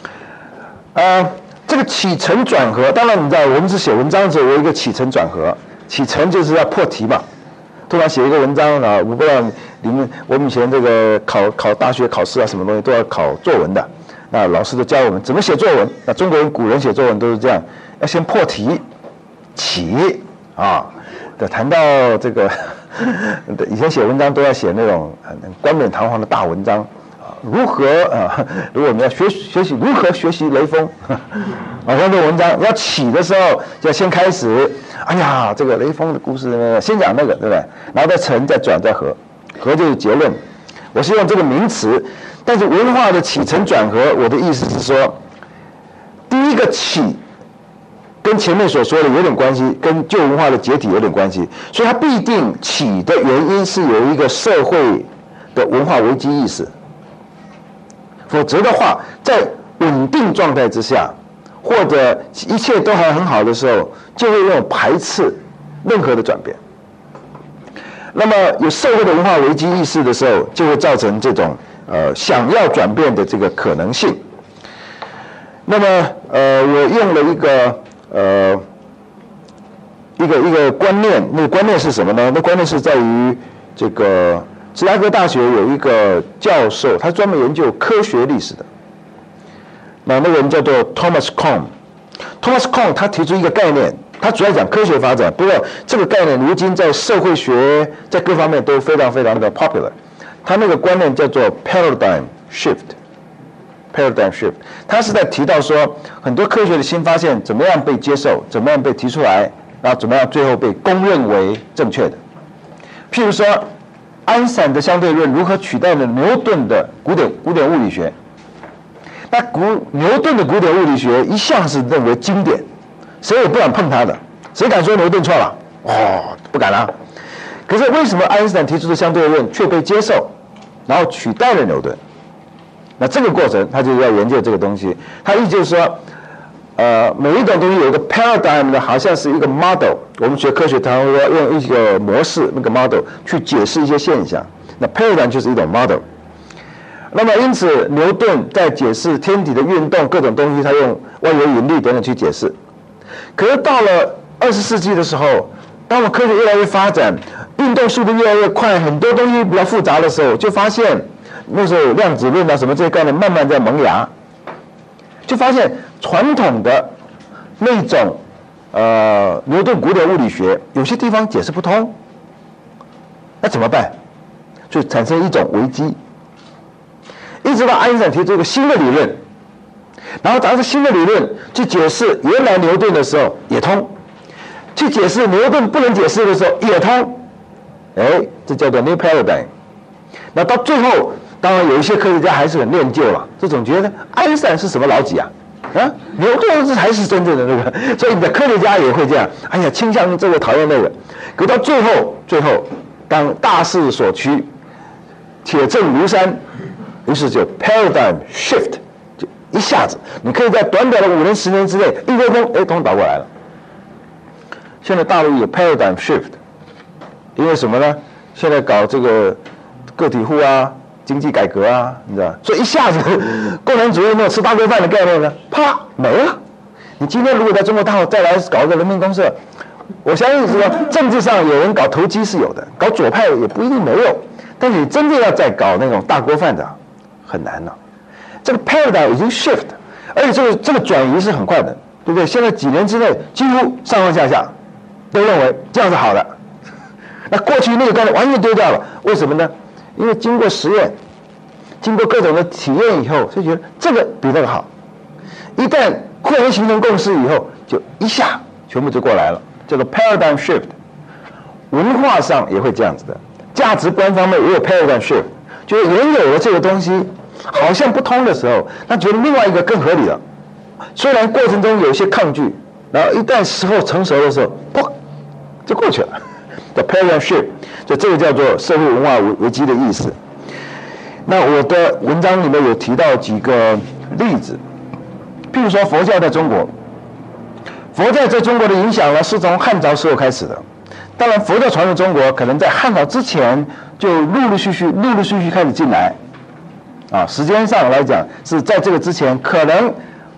S1: 这个起承转合，当然你知道，我们是写文章的时候有一个起承转合，起承就是要破题嘛。突然写一个文章啊，我不知道我们以前这个考大学考试啊，什么东西都要考作文的，那老师都教我们怎么写作文。那中国人古人写作文都是这样，要先破题，起啊，谈到这个，以前写文章都要写那种冠冕堂皇的大文章啊，如果我们要学习如何学习雷锋，像这个文章要起的时候，就要先开始。哎呀，这个雷锋的故事呢，先讲那个，对不对？然后再承，再转，再合，合就是结论。我是用这个名词，但是文化的起承转合，我的意思是说，第一个起，跟前面所说的有点关系，跟旧文化的解体有点关系，所以它必定起的原因是有一个社会的文化危机意识，否则的话，在稳定状态之下。或者一切都还很好的时候，就会用排斥任何的转变。那么有社会的文化危机意识的时候，就会造成这种想要转变的这个可能性。那么我用了一个观念，那个观念是什么呢？那观念是在于这个芝加哥大学有一个教授，他专门研究科学历史的。那个人叫做 Thomas Kuhn 他提出一个概念，他主要讲科学发展，不过这个概念如今在社会学在各方面都非常非常的 popular。他那个观念叫做 paradigm shift， 他是在提到说很多科学的新发现怎么样被接受，怎么样被提出来，然后怎么样最后被公认为正确的。譬如说，爱因斯坦的相对论如何取代了牛顿的古典物理学。那牛顿的古典物理学一向是认为经典，谁也不敢碰他的，谁敢说牛顿错了？不敢啊。可是为什么爱因斯坦提出的相对论却被接受，然后取代了牛顿？那这个过程他就要研究这个东西。他意思就是说，每一种东西有一个 paradigm 呢，好像是一个 model。我们学科学常说用一个模式，那个 model 去解释一些现象。那 paradigm 就是一种 model。那么，因此，牛顿在解释天体的运动各种东西，他用万有引力等等去解释。可是到了20世纪的时候，当我们科学越来越发展，运动速度越来越快，很多东西比较复杂的时候，就发现那时候有量子论啊什么这些概念慢慢在萌芽，就发现传统的那种牛顿古典物理学有些地方解释不通，那怎么办？就产生一种危机。一直到爱因斯坦提出一个新的理论，然后拿着新的理论去解释原来牛顿的时候也通，去解释牛顿不能解释的时候也通，这叫做 new paradigm。那到最后，当然有一些科学家还是很念旧了，这种觉得爱因斯坦是什么老几啊？牛顿才是真正的那个，所以你的科学家也会这样，倾向这个讨厌那个，可到最后，当大势所趋，铁证如山。于是就 paradigm shift， 就一下子，你可以在短短的5年10年之内，一窝蜂，通倒过来了。现在大陆有 paradigm shift， 因为什么呢？现在搞这个个体户啊，经济改革啊，你知道，所以一下子共产主义那种吃大锅饭的概念呢，啪没了。你今天如果在中国大陆再来搞一个人民公社，我相信说政治上有人搞投机是有的，搞左派也不一定没有，但是你真正要再搞那种大锅饭的。很难了，这个 paradigm 已经 shift， 而且这个转移是很快的，对不对？现在几年之内，几乎上上下下都认为这样是好的。那过去那个概念完全丢掉了，为什么呢？因为经过实验，经过各种的体验以后，就觉得这个比那个好。一旦忽然形成共识以后，就一下全部就过来了，叫做 paradigm shift。文化上也会这样子的，价值观方面也有 paradigm shift， 就是原有的这个东西。好像不通的时候，他觉得另外一个更合理了。虽然过程中有一些抗拒，然后一旦时候成熟的时候，砰，就过去了。叫 paradigm shift， 就这个叫做社会文化危机的意思。 那我的文章里面有提到几个例子，譬如说佛教在中国，佛教在中国的影响呢是从汉朝时候开始的。当然，佛教传入中国，可能在汉朝之前就陆陆续续开始进来，时间上来讲是在这个之前，可能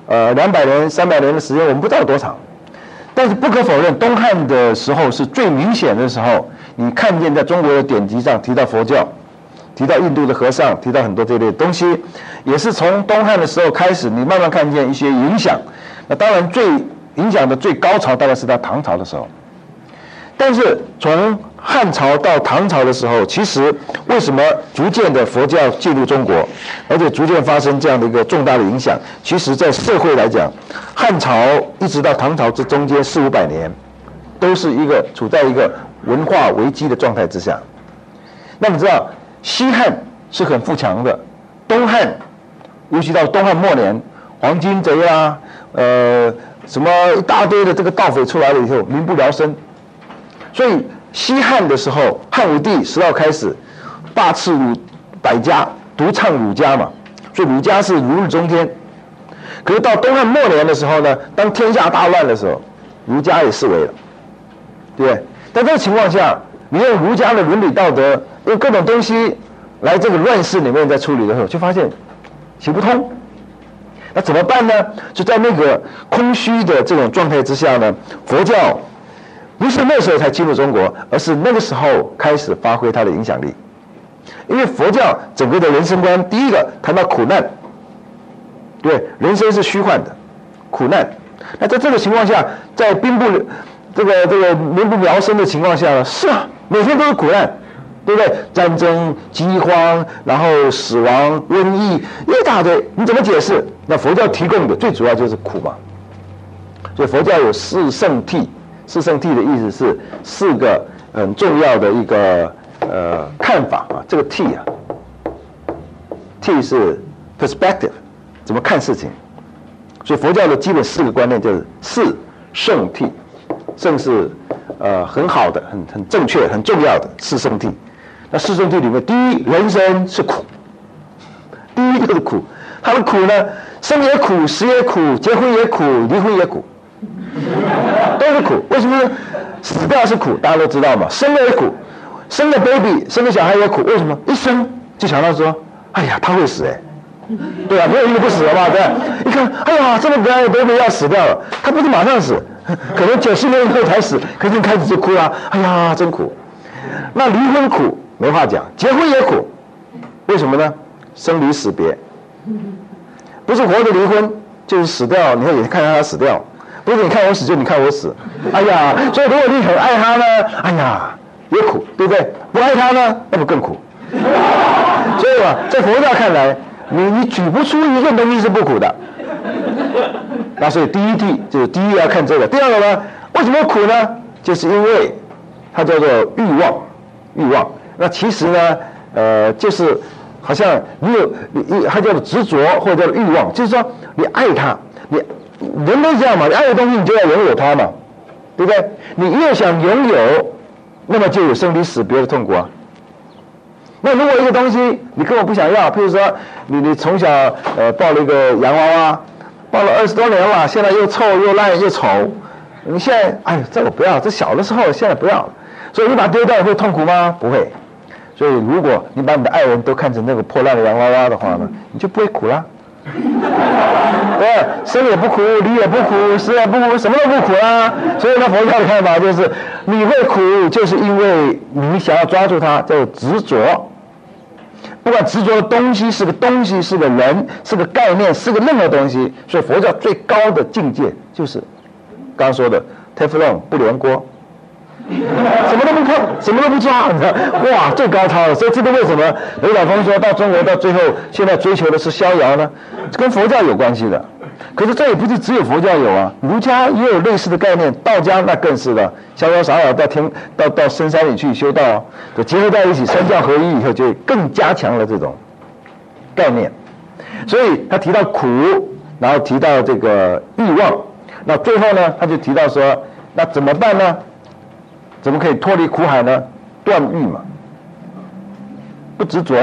S1: 200年、300年的时间，我们不知道多长。但是不可否认，东汉的时候是最明显的时候，你看见在中国的典籍上提到佛教，提到印度的和尚，提到很多这类东西，也是从东汉的时候开始，你慢慢看见一些影响。那当然，最影响的最高潮大概是在唐朝的时候。但是从汉朝到唐朝的时候，其实为什么逐渐的佛教进入中国，而且逐渐发生这样的一个重大的影响？其实在社会来讲，汉朝一直到唐朝这中间400-500年，都是处在一个文化危机的状态之下。那你知道，西汉是很富强的，东汉，尤其到东汉末年，黄巾贼啦，什么一大堆的这个盗匪出来了以后，民不聊生。所以西汉的时候，汉武帝时道开始大肆百家，独唱儒家嘛，所以儒家是如日中天。可是到东汉末年的时候呢，当天下大乱的时候，儒家也式微了，对不对？在这个情况下，你用儒家的伦理道德，用各种东西来这个乱世里面在处理的时候，就发现行不通。那怎么办呢？就在那个空虚的这种状态之下呢，佛教不是那时候才进入中国，而是那个时候开始发挥它的影响力。因为佛教整个的人生观，第一个谈到苦难，对，人生是虚幻的，苦难。那在这个情况下，在民不聊生的情况下呢，是啊，每天都是苦难，对不对？战争、饥荒，然后死亡、瘟疫，一大堆，你怎么解释？那佛教提供的最主要就是苦嘛。所以佛教有四圣谛。四圣谛的意思是4个很重要的一个看法啊，这个谛啊，谛是 perspective， 怎么看事情。所以佛教的基本4个观念就是四圣谛，圣是很好的、很正确、很重要的四圣谛。那四圣谛里面，第一，人生是苦，第一就是苦。它的苦呢，生也苦，死也苦，结婚也苦，离婚也苦。都是苦，为什么呢？死掉是苦，大家都知道嘛。生了也苦，生了 baby， 生了小孩也苦，为什么？一生就想到说，哎呀，他会死对啊，没有一个不死的嘛，对吧？一看，哎呀，这么可爱的 baby 要死掉了，他不是马上死，可能90年以后才死，可是你开始就哭了，哎呀，真苦。那离婚苦没话讲，结婚也苦，为什么呢？生离死别，不是活着离婚，就是死掉，你也看到他死掉。不是你看我死就你看我死，哎呀，所以如果你很爱他呢，哎呀也苦，对不对？不爱他呢，那不更苦？所以啊，在佛教看来，你举不出一件东西是不苦的。那所以第一谛就是第一要看这个，第二个呢，为什么苦呢？就是因为它叫做欲望。那其实呢，就是好像它叫做执着或者叫做欲望，就是说你爱他，人都这样嘛，你爱的东西你就要拥有它嘛，对不对？你越想拥有，那么就有生离死别的痛苦啊。那如果一个东西你根本不想要，譬如说你从小抱了一个洋娃娃，抱了20多年了，现在又臭又烂又丑，你现在哎这个不要，这小的时候现在不要，所以你把它丢掉会痛苦吗？不会。所以如果你把你的爱人都看成那个破烂的洋娃娃的话呢，你就不会苦了。对，生也不苦，离也不苦，死也不苦，什么都不苦啦。所以呢，佛教的看法就是，你会苦，就是因为你想要抓住它，叫做执着。不管执着的东西是个东西，是个人，是个概念，是个任何东西。所以佛教最高的境界就是刚刚说的 Teflon 不粘锅。什么都不碰，什么都不抓，你知道？哇，最高超了。所以这个为什么刘晓峰说到中国到最后，现在追求的是逍遥呢？跟佛教有关系的。可是这也不是只有佛教有啊，儒家也有类似的概念，道家那更是的，逍遥洒洒到深山里去修道，就结合在一起，三教合一以后，就更加强了这种概念。所以他提到苦，然后提到这个欲望，那最后呢，他就提到说，那怎么办呢？怎么可以脱离苦海呢？断欲嘛，不执着嘛，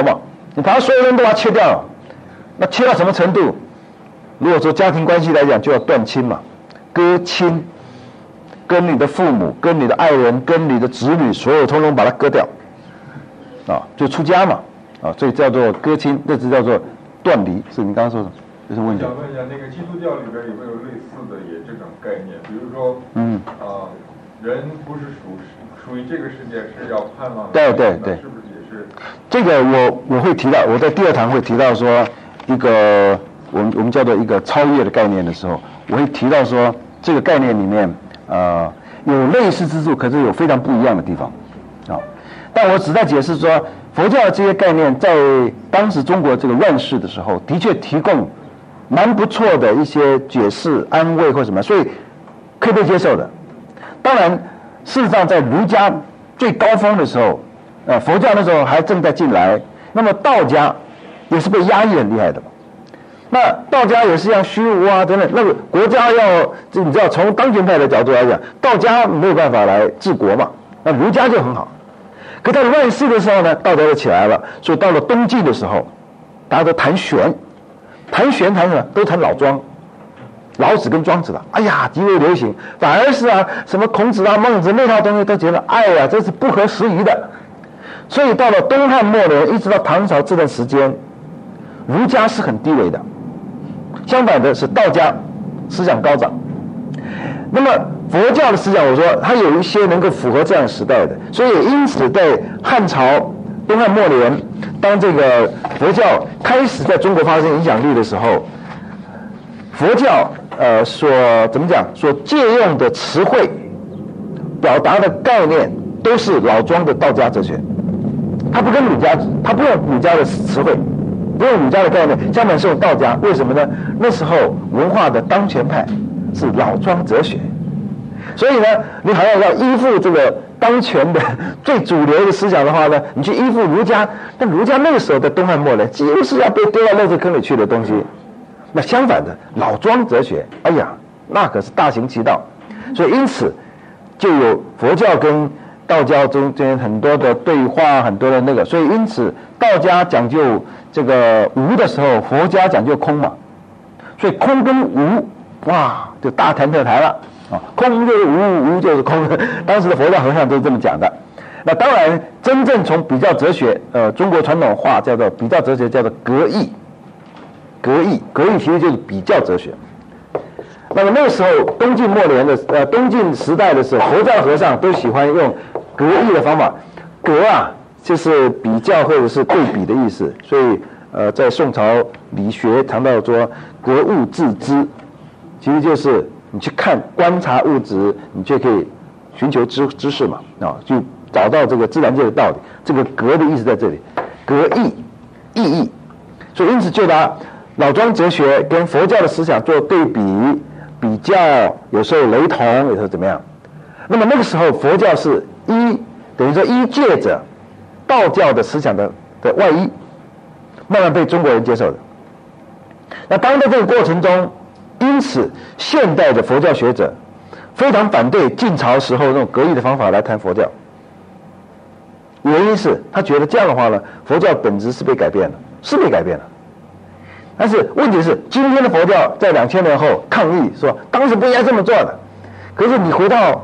S1: 你把所有人都把它切掉了，那切到什么程度？如果说家庭关系来讲，就要断亲嘛，割亲，跟你的父母、跟你的爱人、跟你的子女，所有通通把它割掉，啊，就出家嘛，啊，所以叫做割亲，这就叫做断离。是你刚刚说的，这是问题。
S2: 想问一下，那个基督教里边有没有类似的也这种概念？比如说，人不是属于这个世界，是要盼望的。
S1: 对，
S2: 是不是也是？
S1: 这个我会提到，我在第2堂会提到说一个我们叫做一个超越的概念的时候，我会提到说这个概念里面有类似之处，可是有非常不一样的地方，但我只在解释说佛教的这些概念在当时中国这个乱世的时候，的确提供蛮不错的一些解释、安慰或什么，所以可以被接受的。当然，事实上在儒家最高峰的时候，佛教那时候还正在进来，那么道家也是被压抑很厉害的。那道家也是像虚无啊等等，那个国家要你知道，从当权派的角度来讲，道家没有办法来治国嘛，那儒家就很好。可在乱世的时候呢，道家就起来了，所以到了东晋的时候，大家都谈玄，谈什么？都谈老庄。老子跟庄子了，哎呀，极为流行。反而是什么孔子啊、孟子那套东西都觉得，哎呀，这是不合时宜的。所以到了东汉末年，一直到唐朝这段时间，儒家是很低微的。相反的是道家思想高涨。那么佛教的思想，我说它有一些能够符合这样时代的，所以因此在汉朝东汉末年，当这个佛教开始在中国发生影响力的时候，佛教所怎么讲？所借用的词汇、表达的概念，都是老庄的道家哲学。他不跟儒家，他不用儒家的词汇，不用儒家的概念，相反是用道家。为什么呢？那时候文化的当权派是老庄哲学，所以呢，你好像要依附这个当权的最主流的思想的话呢，你去依附儒家，但儒家那个时候的东汉末年，几乎是要被丢到垃圾坑里去的东西。那相反的老庄哲学，哎呀，那可是大行其道，所以因此就有佛教跟道教中间很多的对话，很多的那个，所以因此道家讲究这个无的时候，佛家讲究空嘛，所以空跟无，哇，就大谈特谈了啊，空就是无，无就是空，当时的佛教和尚都是这么讲的。那当然，真正从比较哲学，中国传统话叫做比较哲学，叫做格义。格义其实就是比较哲学。那么那个时候东晋末年的东晋时代的时候，佛教和尚都喜欢用格义的方法。格就是比较或者是对比的意思，所以在宋朝理学谈到说格物致知，其实就是你去看观察物质，你就可以寻求知识嘛，就找到这个自然界的道理。这个格的意思在这里，格义意义，所以因此就拿老庄哲学跟佛教的思想做对比比较，有时候雷同，有时候怎么样。那么那个时候佛教是等于说依借着道教的思想的外衣，慢慢被中国人接受的。那当然在这个过程中，因此现代的佛教学者非常反对晋朝时候那种格义的方法来谈佛教，原因是他觉得这样的话呢，佛教本质是被改变了，是被改变了。但是问题是，今天的佛教在2000年后抗议说，当时不应该这么做的。可是你回到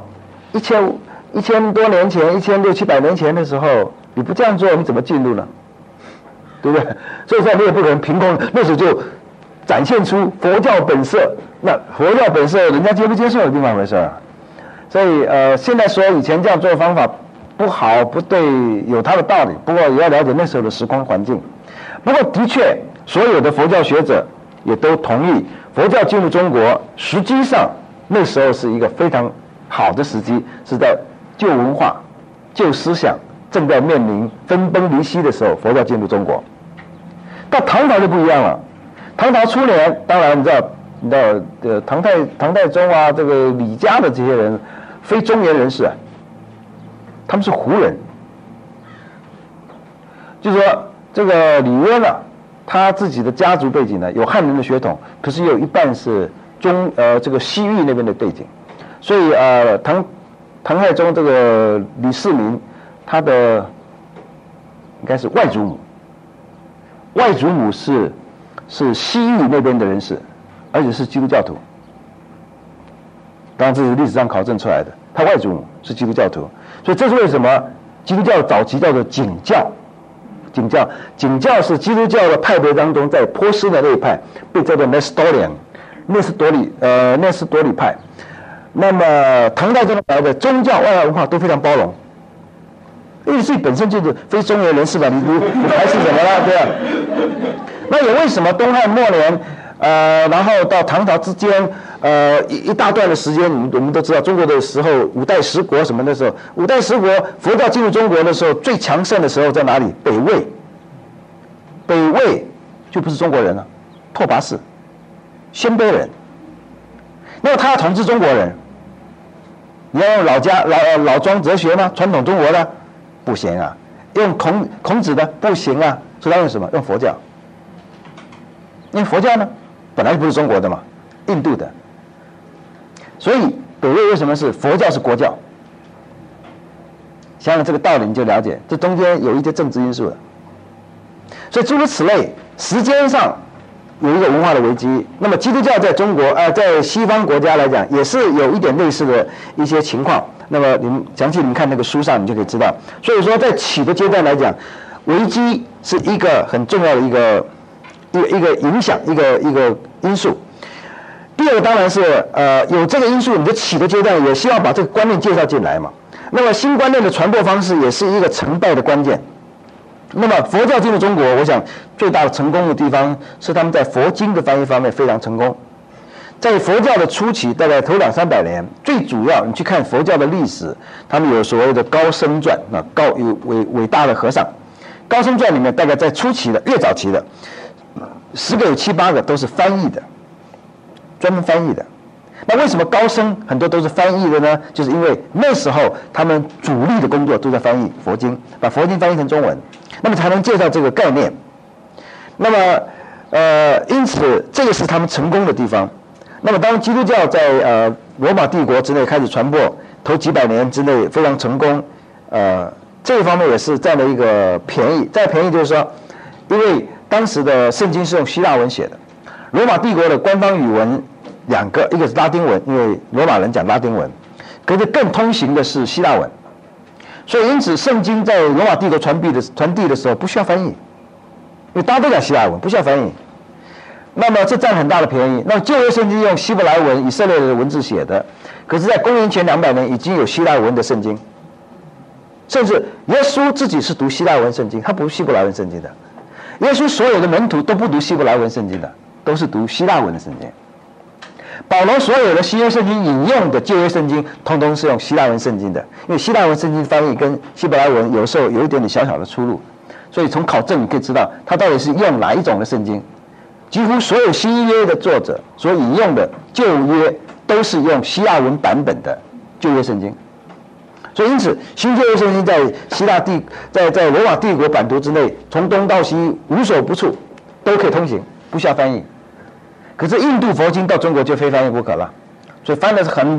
S1: 1000多年前，1600、700年前的时候，你不这样做，你怎么进入呢？对不对？所以说你也不可能凭空，那时候就展现出佛教本色。那佛教本色，人家接不接受是另外一回事啊。所以现在说以前这样做的方法不好不对，有它的道理。不过也要了解那时候的时空环境。不过的确，所有的佛教学者也都同意，佛教进入中国，实际上那时候是一个非常好的时机，是在旧文化、旧思想正在面临分崩离析的时候，佛教进入中国。到唐朝就不一样了。唐朝初年，当然你知道唐太宗啊，这个李家的这些人，非中原人士啊，他们是胡人。就是说这个李渊啊，他自己的家族背景呢，有汉人的血统，可是有一半是这个西域那边的背景，所以唐太宗这个李世民，他的应该是外祖母
S3: 外祖母是西域那边的人士，而且是基督教徒。当然这是历史上考证出来的，他外祖母是基督教徒，所以这是为什么基督教早期叫做景教。景教是基督教的派别当中，在波斯的那一派被叫做 Nestorian， 内斯多里派。那么唐代这边来的宗教外来文化都非常包容，因为自己本身就是非中原人士吧，你还是什么啦，对吧？那也为什么东汉末年，然后到唐朝之间，一大段的时间，我们都知道中国的时候，五代十国什么的时候，五代十国佛教进入中国的时候，最强盛的时候在哪里？北魏。北魏就不是中国人了，拓跋氏，鲜卑人。那么他要统治中国人，你要用老庄哲学吗？传统中国的不行啊，用孔子的不行啊，所以他用什么？用佛教。因为佛教呢，本来就不是中国的嘛，印度的。所以北魏为什么是佛教是国教？想想这个道理你就了解，这中间有一些政治因素的。所以诸如此类，时间上有一个文化的危机。那么基督教在中国在西方国家来讲，也是有一点类似的一些情况。那么你们详细你们看那个书上，你就可以知道。所以说，在起的阶段来讲，危机是一个很重要的一个影响，一个因素。第二个当然是有这个因素，你的起的阶段也希望把这个观念介绍进来嘛。那么新观念的传播方式也是一个成败的关键。那么佛教进入中国，我想最大的成功的地方是他们在佛经的翻译方面非常成功。在佛教的初期，大概头200-300年，最主要你去看佛教的历史，他们有所谓的高僧传，有伟大的和尚。高僧传里面大概在初期的越早期的10个有7、8个都是翻译的，专门翻译的。那为什么高僧很多都是翻译的呢？就是因为那时候他们主力的工作都在翻译佛经，把佛经翻译成中文，那么才能介绍这个概念。那么因此这个是他们成功的地方。那么当基督教在罗马帝国之内开始传播，头几百年之内非常成功，这一方面也是占了一个便宜。再便宜就是说，因为当时的圣经是用希腊文写的，罗马帝国的官方语文2个，一个是拉丁文，因为罗马人讲拉丁文，可是更通行的是希腊文，所以因此圣经在罗马帝国传递的时候不需要翻译，因为大家都讲希腊文，不需要翻译。那么这占很大的便宜。那么旧约圣经用希伯来文以色列的文字写的，可是在公元前200年已经有希腊文的圣经，甚至耶稣自己是读希腊文圣经，他不是希伯来文圣经的。耶稣所有的门徒都不读希伯来文圣经的，都是读希腊文的圣经。保罗所有的新约圣经引用的旧约圣经，通通是用希腊文圣经的，因为希腊文圣经翻译跟希伯来文有时候有一点点小小的出入，所以从考证你可以知道他到底是用哪一种的圣经。几乎所有新约的作者所引用的旧约都是用希腊文版本的旧约圣经，所以因此新旧约圣经在在罗马帝国版图之内，从东到西无所不处都可以通行，不需要翻译。可是印度佛经到中国就非翻译不可了，所以翻的是很多。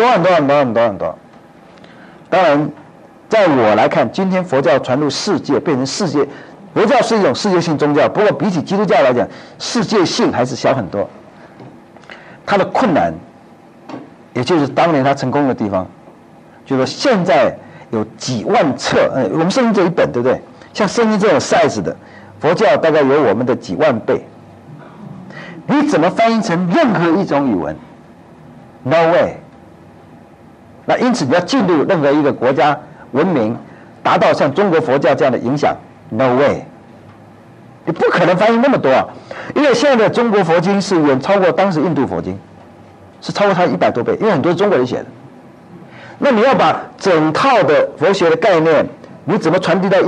S3: 当然在我来看，今天佛教传入世界，变成世界，佛教是一种世界性宗教，不过比起基督教来讲，世界性还是小很多。它的困难也就是当年它成功的地方，就是说现在有几万册，我们圣经这一本对不对？像圣经这种 size 的佛教大概有我们的几万倍，你怎么翻译成任何一种语文 ？No way。那因此你要进入任何一个国家文明，达到像中国佛教这样的影响 ，No way。你不可能翻译那么多啊，因为现在的中国佛经是远超过当时印度佛经，是超过它100多倍，因为很多是中国人写的。那你要把整套的佛学的概念，你怎么传递到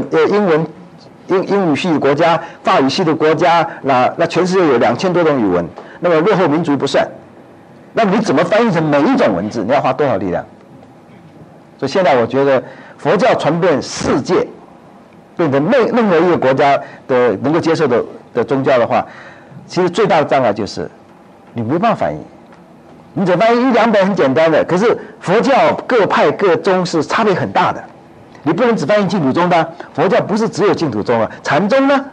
S3: 英语系的国家、法语系的国家，那全世界有2000多种语文，那么落后民族不算，那么你怎么翻译成每一种文字？你要花多少力量？所以现在我觉得佛教传遍世界，变成任何一个国家的能够接受的宗教的话，其实最大的障碍就是你没办法翻译。你只翻译1-2本很简单的，可是佛教各派各宗是差别很大的，你不能只翻译净土宗的，佛教不是只有净土宗啊，禅宗呢，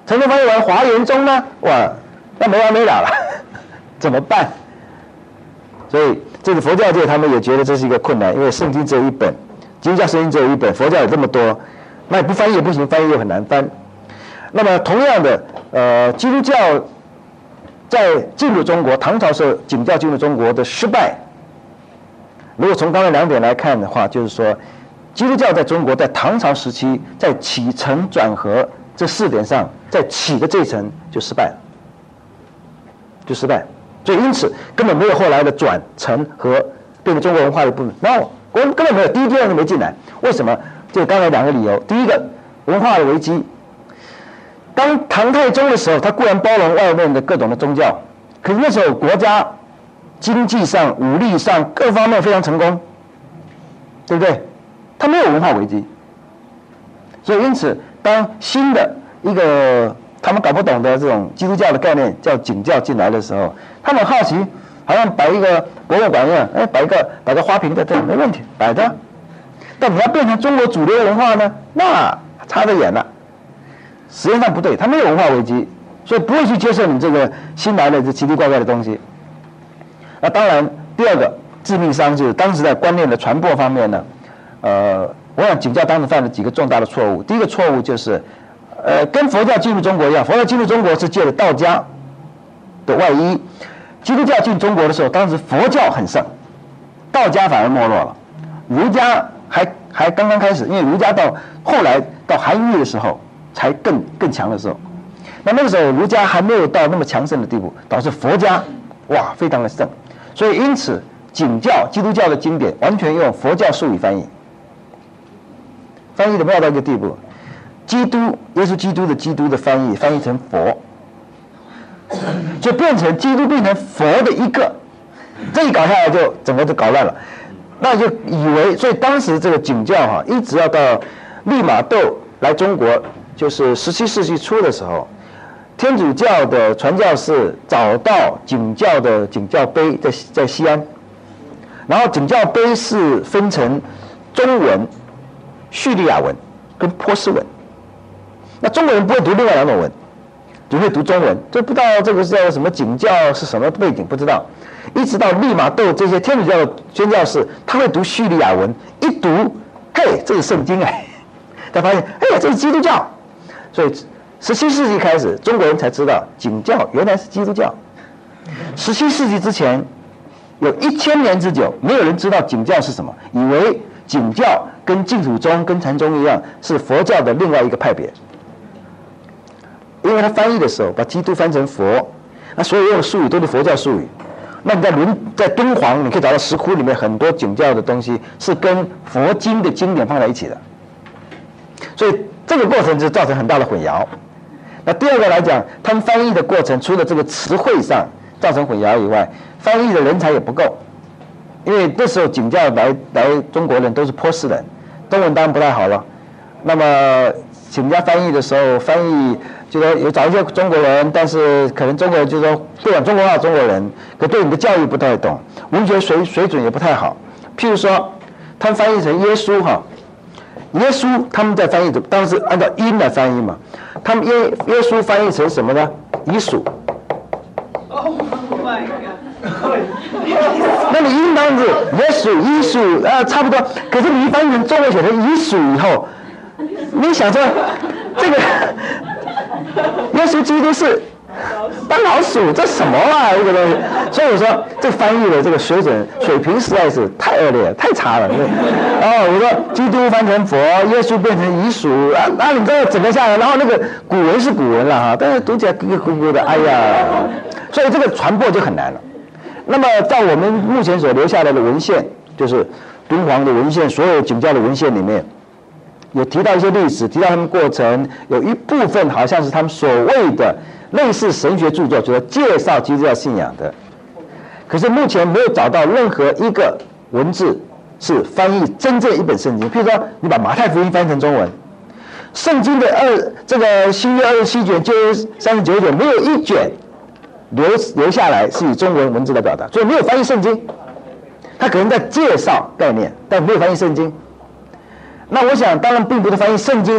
S3: 成功翻译完华严宗呢，哇，那没完没了了，怎么办？所以这个佛教界他们也觉得这是一个困难，因为圣经只有一本，基督教圣经只有一本，佛教有这么多，那不翻译也不行，翻译又很难翻。那么同样的，基督教在进入中国，唐朝时候景教进入中国的失败，如果从刚才2点来看的话，就是说，基督教在中国在唐朝时期在起承转合这4点上，在起的这一层就失败了，就失败。所以因此根本没有后来的转承和变成中国文化的一部分。No， 根本没有，第一、第二个没进来。为什么？就刚才2个理由。第一个，文化的危机。当唐太宗的时候，他固然包容外面的各种的宗教，可是那时候国家经济上、武力上各方面非常成功，对不对？他没有文化危机。所以因此，当新的一个他们搞不懂的这种基督教的概念叫景教进来的时候，他们好奇，好像摆一个博物馆一样，摆个花瓶在这没问题，摆着。但你要变成中国主流文化呢，那差得远了。实际上不对，他没有文化危机，所以不会去接受你这个新来的这奇奇怪怪的东西。那当然，第二个致命伤就是当时在观念的传播方面呢，我想景教当时犯了几个重大的错误。第一个错误就是，跟佛教进入中国一样，佛教进入中国是借了道家的外衣，基督教进中国的时候，当时佛教很盛，道家反而没落了，儒家还刚刚开始，因为儒家到后来到韩愈的时候才更强的时候，那个时候儒家还没有到那么强盛的地步，导致佛家哇非常的盛，所以因此景教基督教的经典完全用佛教术语翻译，翻译的妙到一个地步，耶稣基督的基督的翻译成佛，就变成基督变成佛的一个，这一搞下来就整个就搞乱了，那就以为，所以当时这个景教一直要到利玛窦来中国，就是17世纪初的时候，天主教的传教士找到景教的景教碑在西安，然后景教碑是分成中文、叙利亚文跟波斯文。那中国人不会读另外2种文，只会读中文，就不知道这个是叫什么景教是什么背景，不知道。一直到利玛窦这些天主教的宣教士，他会读叙利亚文，一读，嘿，这是圣经哎，他发现，哎，这是基督教。所以17世纪开始，中国人才知道景教原来是基督教。17世纪之前，有1000年之久，没有人知道景教是什么，以为景教跟净土宗、跟禅宗一样，是佛教的另外一个派别。因为他翻译的时候把基督翻成佛，那所有用的术语都是佛教术语。那你在敦煌，你可以找到石窟里面很多景教的东西是跟佛经的经典放在一起的，所以这个过程就造成很大的混淆。那第二个来讲，他们翻译的过程除了这个词汇上造成混淆以外，翻译的人才也不够，因为那时候景教来中国人都是波斯人，中文当然不太好了。那么请人家翻译的时候，翻译就说有找一些中国人，但是可能中国人就说不讲中国话的中国人，可对你的教育不太懂，文学水准也不太好。譬如说，他们翻译成耶稣耶稣他们在翻译，当时按照音来翻译嘛，他们耶稣翻译成什么呢？遗属。Oh my god！ 那你音当时遗属差不多，可是你一翻译成中文写成遗属以后，你想说这个耶稣基督是当老鼠，这什么啊？这个东西，所以我说这翻译的这个水平实在是太恶劣、太差了。然后我说基督翻成佛，耶稣变成遗属那你这整个下来，然后那个古文是古文了但是读起来咕咕咕咕的，哎呀，所以这个传播就很难了。那么在我们目前所留下来的文献，就是敦煌的文献，所有景教的文献里面，有提到一些历史，提到他们过程，有一部分好像是他们所谓的类似神学著作，就是介绍基督教信仰的。可是目前没有找到任何一个文字是翻译真正一本圣经。譬如说，你把马太福音翻成中文，圣经的这个新约27卷、旧约39卷，没有一卷留下来是以中文文字来表达，所以没有翻译圣经。他可能在介绍概念，但没有翻译圣经。那我想，当然并不是翻译圣经是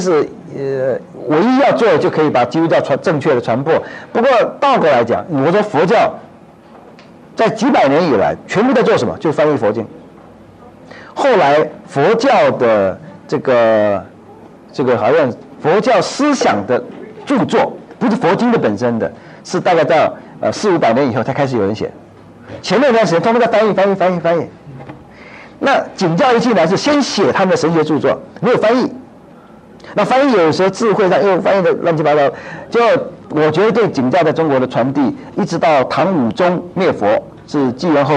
S3: 唯一要做的就可以把基督教正确的传播。不过倒过来讲，我说佛教在几百年以来全部在做什么？就翻译佛经。后来佛教的这个好像佛教思想的著作，不是佛经的本身的，是大概到400-500年以后才开始有人写。前面一段时间通通在翻译。那景教一进来是先写他们的神学著作，没有翻译。那翻译有时候智慧上又翻译的乱七八糟。就我觉得对景教在中国的传递，一直到唐武宗灭佛是纪元后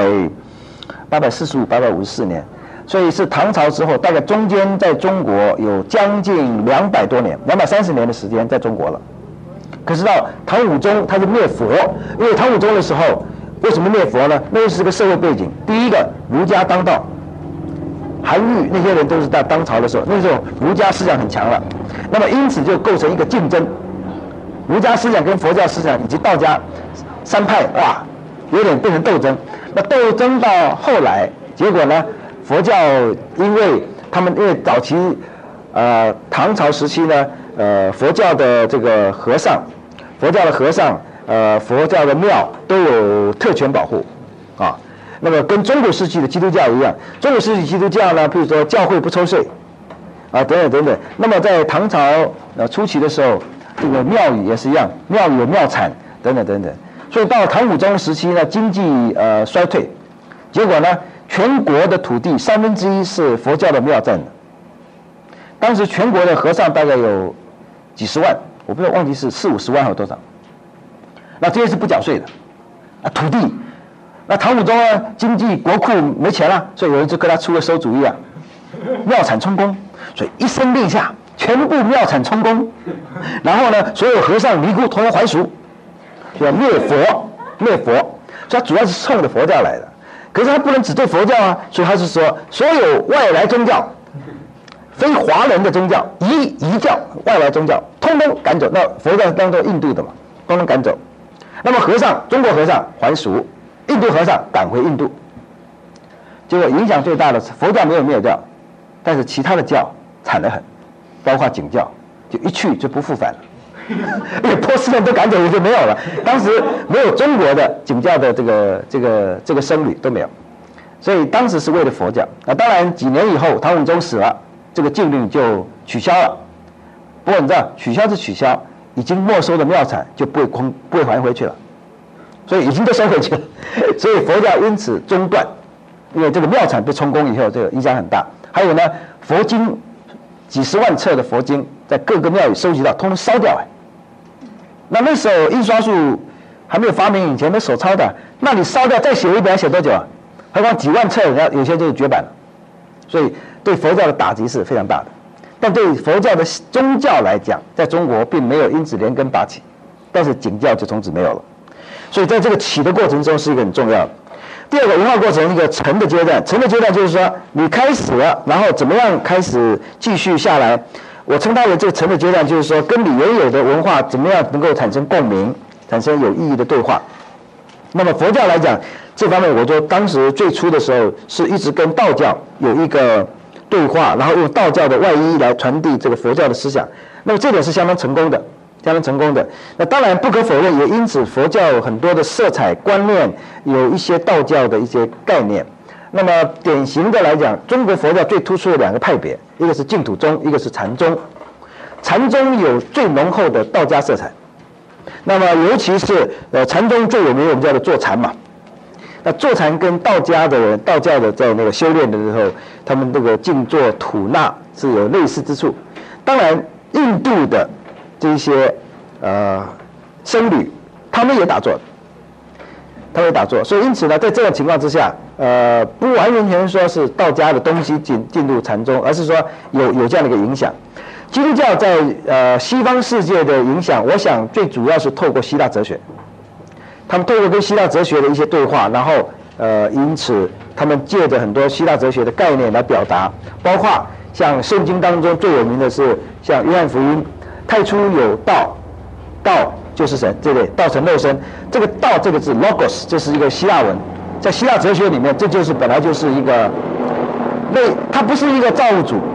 S3: 845-854年，所以是唐朝之后，大概中间在中国有将近200多年，230年的时间在中国了。可是到唐武宗他是灭佛，因为唐武宗的时候为什么灭佛呢？那是个社会背景，第一个儒家当道，韩愈那些人都是在当朝的时候，那时候儒家思想很强了，那么因此就构成一个竞争，儒家思想跟佛教思想以及道家三派哇，有点变成斗争。那斗争到后来，结果呢，佛教因为早期唐朝时期呢，佛教的这个和尚，佛教的庙都有特权保护啊。那么跟中国时期的基督教一样，中国时期基督教呢，譬如说教会不抽税啊，等等。那么在唐朝初期的时候，这个庙宇也是一样，庙宇有庙产等等。所以到唐武宗时期呢，经济衰退，结果呢，全国的土地1/3是佛教的庙占的。当时全国的和尚大概有几十万，我不知道忘记是40-50万还有多少。那这些是不缴税的啊，土地。那唐武宗呢，经济国库没钱了，所以有人就跟他出了馊主意啊，庙产充公，所以一声令下，全部庙产充公，然后呢，所有和尚尼姑统统还俗，要灭佛，所以他主要是冲着佛教来的。可是他不能只对佛教啊，所以他是说，所有外来宗教，非华人的宗教，夷教、外来宗教，通通赶走。那佛教当做印度的嘛，通通赶走。那么和尚，中国和尚还俗，印度和尚赶回印度。结果影响最大的是佛教没有灭掉，但是其他的教惨得很，包括景教，就一去就不复返了。因为波斯人都赶走也就没有了，当时没有中国的景教的这个僧侣都没有，所以当时是为了佛教。那当然几年以后，唐武宗死了，这个禁令就取消了。不过你知道，取消是取消，已经没收的庙产就不会还回去了，所以已经都收回去了。所以佛教因此中断，因为这个庙产被充公以后，这个影响很大。还有呢，佛经几十万册的佛经在各个庙宇收集到，通通烧掉。那时候印刷术还没有发明以前，都手抄的，那你烧掉再写一本要写多久啊？何况几万册，有些就是绝版了。所以对佛教的打击是非常大的。但对佛教的宗教来讲，在中国并没有因此连根拔起，但是景教就从此没有了。所以在这个起的过程中是一个很重要的。第二个文化过程，一个成的阶段，成的阶段就是说你开始了，然后怎么样开始继续下来。我称它为这个成的阶段，就是说跟你原有的文化怎么样能够产生共鸣，产生有意义的对话。那么佛教来讲，这方面我说当时最初的时候是一直跟道教有一个对话，然后用道教的外衣来传递这个佛教的思想。那么这点是相当成功的。那当然不可否认，也因此佛教有很多的色彩观念，有一些道教的一些概念。那么典型的来讲，中国佛教最突出的2个派别，一个是净土宗，一个是禅宗。禅宗有最浓厚的道家色彩，那么尤其是禅宗最有名，我们叫做坐禅嘛。那坐禅跟道家的人、道教的在那个修炼的时候，他们这个静坐吐纳是有类似之处。当然，印度的这一些僧侣，他们也打坐。所以因此呢，在这种情况之下，不完全说是道家的东西进入禅宗，而是说有这样的一个影响。基督教在西方世界的影响，我想最主要是透过希腊哲学，他们透过跟希腊哲学的一些对话，然后因此他们借着很多希腊哲学的概念来表达，包括像圣经当中最有名的是像约翰福音，太初有道，道就是神，对不对？道成肉身，这个道这个字 logos， 这是一个希腊文，在希腊哲学里面，这就是本来就是一个它不是一个造物主，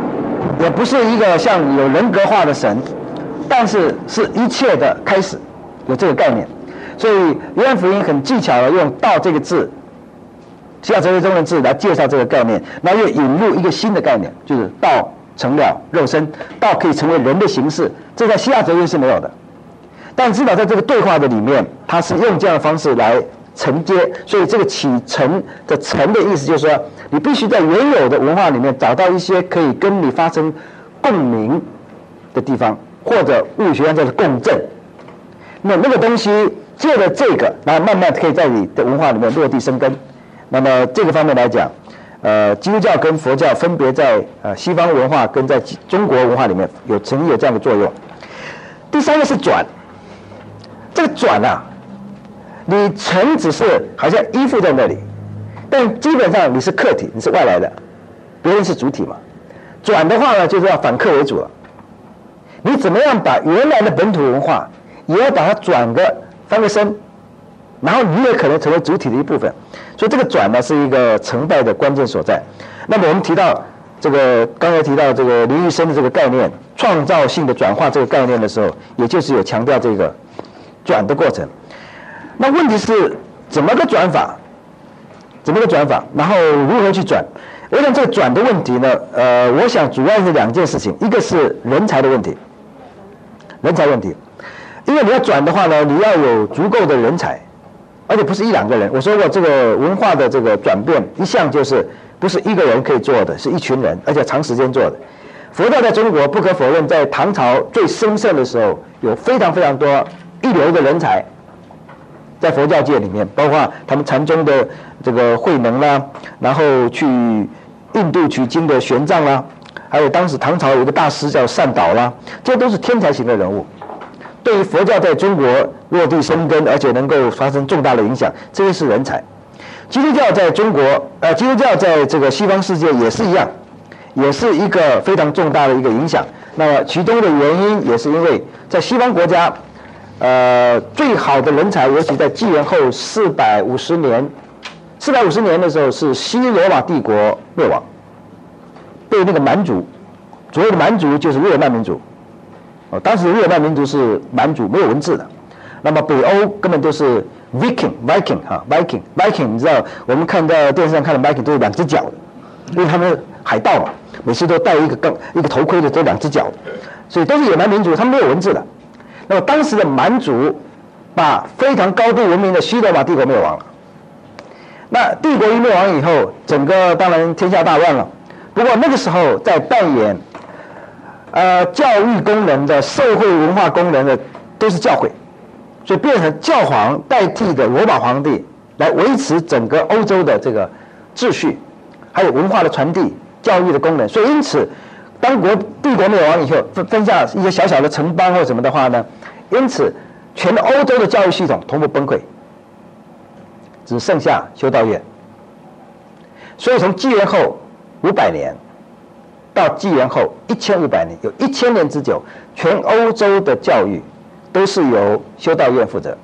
S3: 也不是一个像有人格化的神，但是是一切的开始，有这个概念。所以约翰福音很技巧的用道这个字，希腊哲学中的字来介绍这个概念，然后又引入一个新的概念，就是道成了肉身，道可以成为人的形式，这在希腊哲学是没有的。但至少在这个对话的里面，它是用这样的方式来承接，所以这个启程的程的意思就是说，你必须在原有的文化里面找到一些可以跟你发生共鸣的地方，或者物理学上叫做共振。那个东西借了这个，然后慢慢可以在你的文化里面落地生根。那么这个方面来讲，基督教跟佛教分别在西方文化跟在中国文化里面曾经有这样的作用。第三个是转，这个转啊，你成只是好像依附在那里，但基本上你是客体，你是外来的，别人是主体嘛。转的话呢，就是要反客为主了。你怎么样把原来的本土文化也要把它翻个身，然后你也可能成为主体的一部分。所以这个转呢是一个成败的关键所在。那么我们提到这个刚才提到这个林玉生的这个概念，创造性的转化这个概念的时候，也就是有强调这个转的过程。那问题是怎么个转法？然后如何去转？我想这个转的问题呢，我想主要是两件事情，一个是人才的问题，因为你要转的话呢，你要有足够的人才，而且不是一两个人。我说过，这个文化的这个转变一向就是不是一个人可以做的，是一群人，而且长时间做的。佛教在中国不可否认，在唐朝最兴盛的时候，有非常非常多一流的人才，在佛教界里面，包括他们禅宗的这个慧能啦，然后去印度取经的玄奘啦，还有当时唐朝有一个大师叫善导啦，这些都是天才型的人物。对于佛教在中国落地生根，而且能够发生重大的影响，这些是人才。基督教在中国，基督教在这个西方世界也是一样，也是一个非常重大的一个影响。那么其中的原因也是因为在西方国家，最好的人才，尤其在纪元后450年的时候，是西罗马帝国灭亡，被那个蛮族，所谓的蛮族就是日耳曼民族。当时日耳曼民族是蛮族，没有文字的。那么北欧根本都是 Viking， 你知道，我们看到电视上看的 Viking 都是两只脚的，因为他们海盗嘛，每次都戴一个头盔的，都两只脚的，所以都是野蛮民族，他们没有文字的。那么当时的蛮族把非常高度文明的西罗马帝国灭亡了。那帝国一灭亡以后，整个当然天下大乱了。不过那个时候在扮演教育功能的、社会文化功能的都是教会，所以变成教皇代替的罗马皇帝来维持整个欧洲的这个秩序，还有文化的传递、教育的功能。所以因此，当帝国灭亡以后，分下一些小小的城邦或什么的话呢，因此全欧洲的教育系统同步崩溃，只剩下修道院。所以从纪元后500年。到纪元后1500年，有1000年之久，全欧洲的教育都是由修道院负责。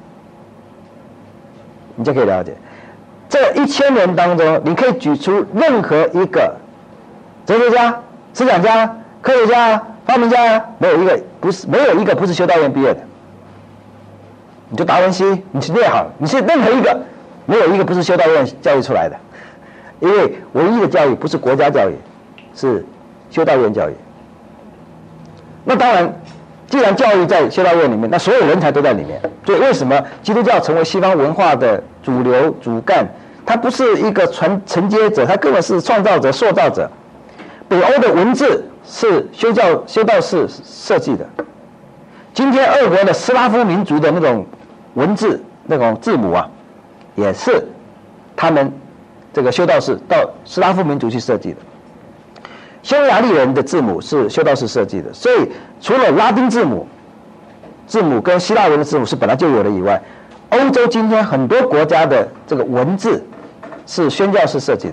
S3: 你就可以了解，这1000年当中，你可以举出任何一个哲学家、思想家、科学家、发明家，没有一个不是修道院毕业的。你就达文西，你去列好，你是任何一个，没有一个不是修道院教育出来的，因为唯一的教育不是国家教育，是修道院教育。那当然，既然教育在修道院里面，那所有人才都在里面。所以为什么基督教成为西方文化的主流主干？它不是一个承接者，它根本是创造者、塑造者。北欧的文字是修道士设计的。今天俄国的斯拉夫民族的那种文字、那种字母啊，也是他们这个修道士到斯拉夫民族去设计的。匈牙利人的字母是修道士设计的，所以除了拉丁字母跟希腊文的字母是本来就有的以外，欧洲今天很多国家的这个文字是宣教士设计的，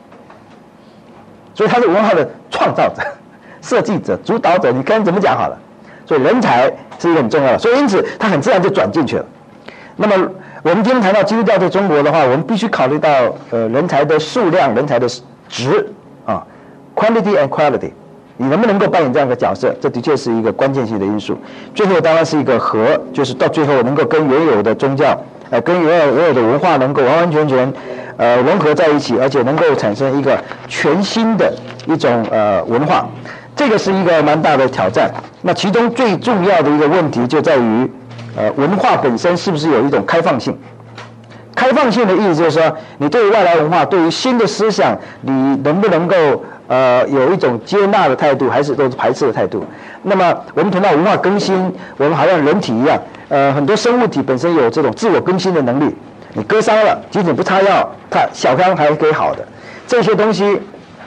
S3: 所以他是文化的创造者、设计者、主导者，你看怎么讲好了。所以人才是一个很重要的，所以因此他很自然就转进去了。那么我们今天谈到基督教在中国的话，我们必须考虑到人才的数量、人才的值啊。Quantity and quality， 你能不能够扮演这样的角色，这的确是一个关键性的因素。最后当然是一个和，就是到最后能够跟原有的宗教，跟原有的文化能够完完全全融合在一起，而且能够产生一个全新的一种文化，这个是一个蛮大的挑战。那其中最重要的一个问题就在于，文化本身是不是有一种开放性？开放性的意思就是说，你对于外来文化，对于新的思想，你能不能够有一种接纳的态度，还是都是排斥的态度？那么我们谈到文化更新，我们好像人体一样，很多生物体本身有这种自我更新的能力。你割伤了，即使不擦药，它小伤还可以好的。这些东西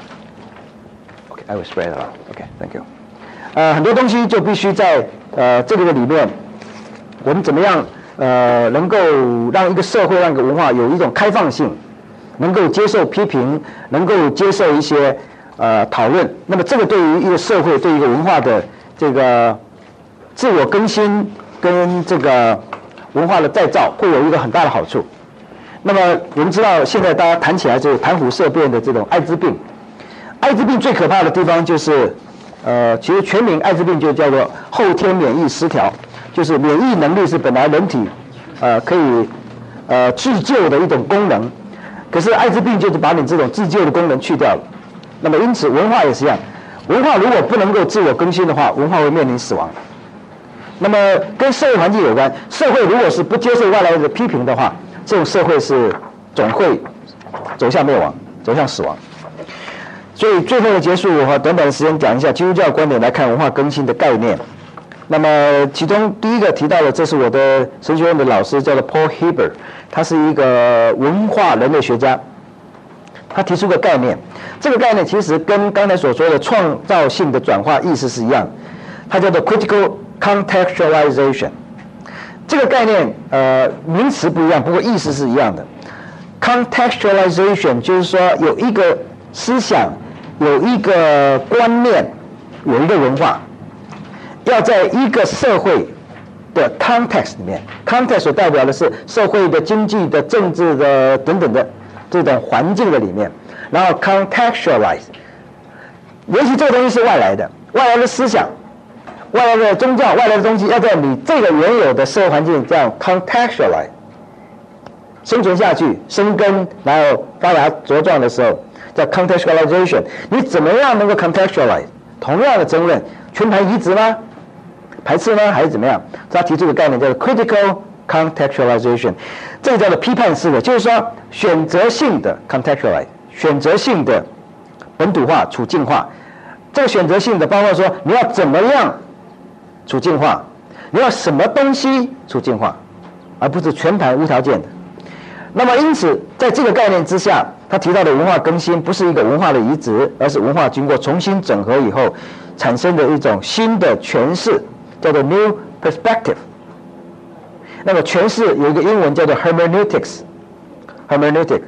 S3: ，OK，I will spread it out。OK，Thank you。很多东西就必须在这个里面，我们怎么样能够让一个社会、让一个文化有一种开放性，能够接受批评，能够接受一些讨论。那么这个对于一个社会、对于一个文化的这个自我更新跟这个文化的再造，会有一个很大的好处。那么我们知道，现在大家谈起来就是谈虎色变的这种艾滋病。艾滋病最可怕的地方就是，其实全名艾滋病就叫做后天免疫失调，就是免疫能力是本来人体可以自救的一种功能，可是艾滋病就是把你这种自救的功能去掉了。那么因此文化也是一样，文化如果不能够自我更新的话，文化会面临死亡。那么跟社会环境有关，社会如果是不接受外来的批评的话，这种社会是总会走向灭亡，走向死亡。所以最后的结束，我短短的时间讲一下基督教观点来看文化更新的概念。那么其中第一个提到的，这是我的神学院的老师，叫做 Paul Heber， 他是一个文化人类学家。他提出个概念，这个概念其实跟刚才所说的创造性的转化意思是一样，它叫做 critical contextualization。这个概念名词不一样，不过意思是一样的。contextualization 就是说有一个思想，有一个观念，有一个文化，要在一个社会的 context 里面 ，context 所代表的是社会的、经济的、政治的等等的这种环境的里面，然后 contextualize， 尤其这个东西是外来的，外来的思想。外来的宗教、外来的东西要在你这个原有的社会环境这样 contextualize 生存下去、生根，然后发芽茁壮的时候，叫 contextualization。你怎么样能够 contextualize？ 同样的争论，全盘移植吗？排斥呢，还是怎么样？他提出的概念叫做 critical contextualization， 这个叫做批判式的，就是说选择性的 contextualize， 选择性的本土化、处境化。这个选择性的包括说你要怎么样处境化，你要什么东西处境化，而不是全盘无条件的。那么因此在这个概念之下，他提到的文化更新不是一个文化的移植，而是文化经过重新整合以后产生的一种新的诠释，叫做 new perspective。 那么诠释有一个英文叫做 hermeneutics， hermeneutic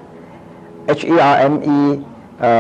S3: H-E-R-M-E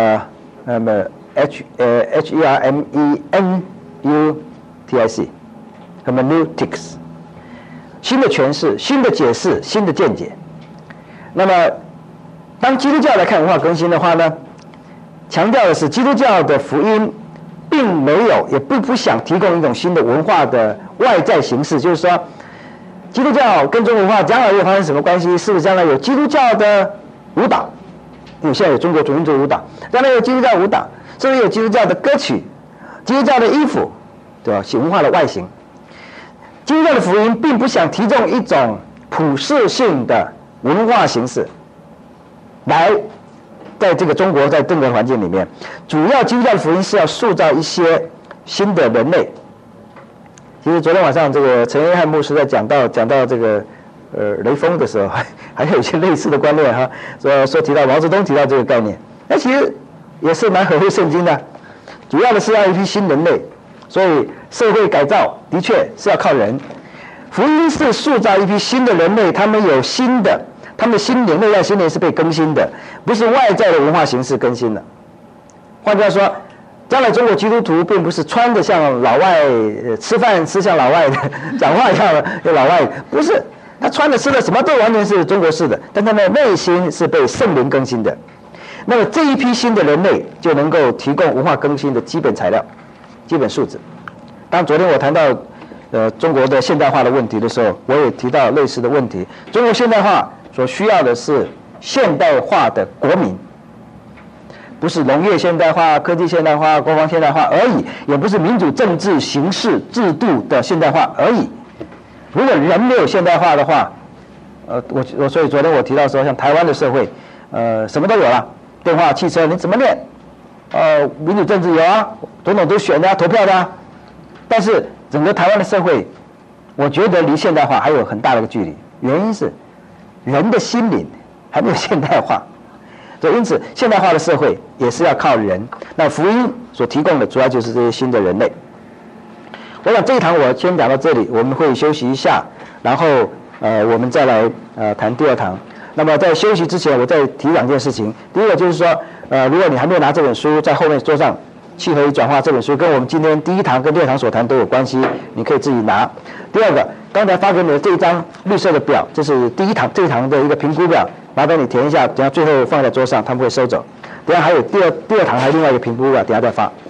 S3: H-E-R-M-E-N-U-T-I-C hermeneutics， 新的诠释、新的解释、新的见解。那么当基督教来看文化更新的话呢，强调的是基督教的福音并没有也不想提供一种新的文化的外在形式，就是说基督教跟中国文化将来会发生什么关系？是不是将来有基督教的舞蹈？因为现在有中国民族舞蹈，将来有基督教舞蹈，是不是有基督教的歌曲、基督教的衣服，对吧？文化的外形。基督教的福音并不想提供一种普世性的文化形式，来在这个中国在政治环境里面，主要基督教的福音是要塑造一些新的人类。其实昨天晚上这个陈约翰牧师在讲到这个雷锋的时候，还有一些类似的观念哈，说提到毛泽东提到这个概念，那其实也是蛮合乎圣经的。主要的是要一批新人类，所以社会改造的确是要靠人。福音是塑造一批新的人类，他们有新的，他们的心灵、内在心灵是被更新的，不是外在的文化形式更新的。换句话说，将来中国基督徒并不是穿得像老外，吃饭吃像老外的，讲话像老外，不是，他穿的吃的什么都完全是中国式的，但他的内心是被圣灵更新的。那么这一批新的人类就能够提供文化更新的基本材料。 基本素质。当昨天我谈到中国的现代化的问题的时候，我也提到类似的问题。中国现代化所需要的是现代化的国民，不是农业现代化、科技现代化、国防现代化而已，也不是民主政治形式制度的现代化而已。如果人没有现代化的话，所以昨天我提到说，像台湾的社会，什么都有了，电话、汽车，你怎么练？民主政治有啊，总统都选的啊，投票的啊。但是整个台湾的社会，我觉得离现代化还有很大的一个距离。原因是人的心灵还没有现代化，所以因此现代化的社会也是要靠人。那福音所提供的主要就是这些新的人类。我想这一堂我先讲到这里，我们会休息一下，然后我们再来谈第二堂。那么在休息之前，我再提两件事情。第一个就是说，如果你还没有拿这本书，在后面桌上契合与转化这本书，跟我们今天第一堂跟第二堂所谈都有关系，你可以自己拿。第二个，刚才发给你的这一张绿色的表，这是这一堂的一个评估表，麻烦你填一下，等下最后放在桌上，他们会收走。等下还有第二堂还有另外一个评估表，等下再发。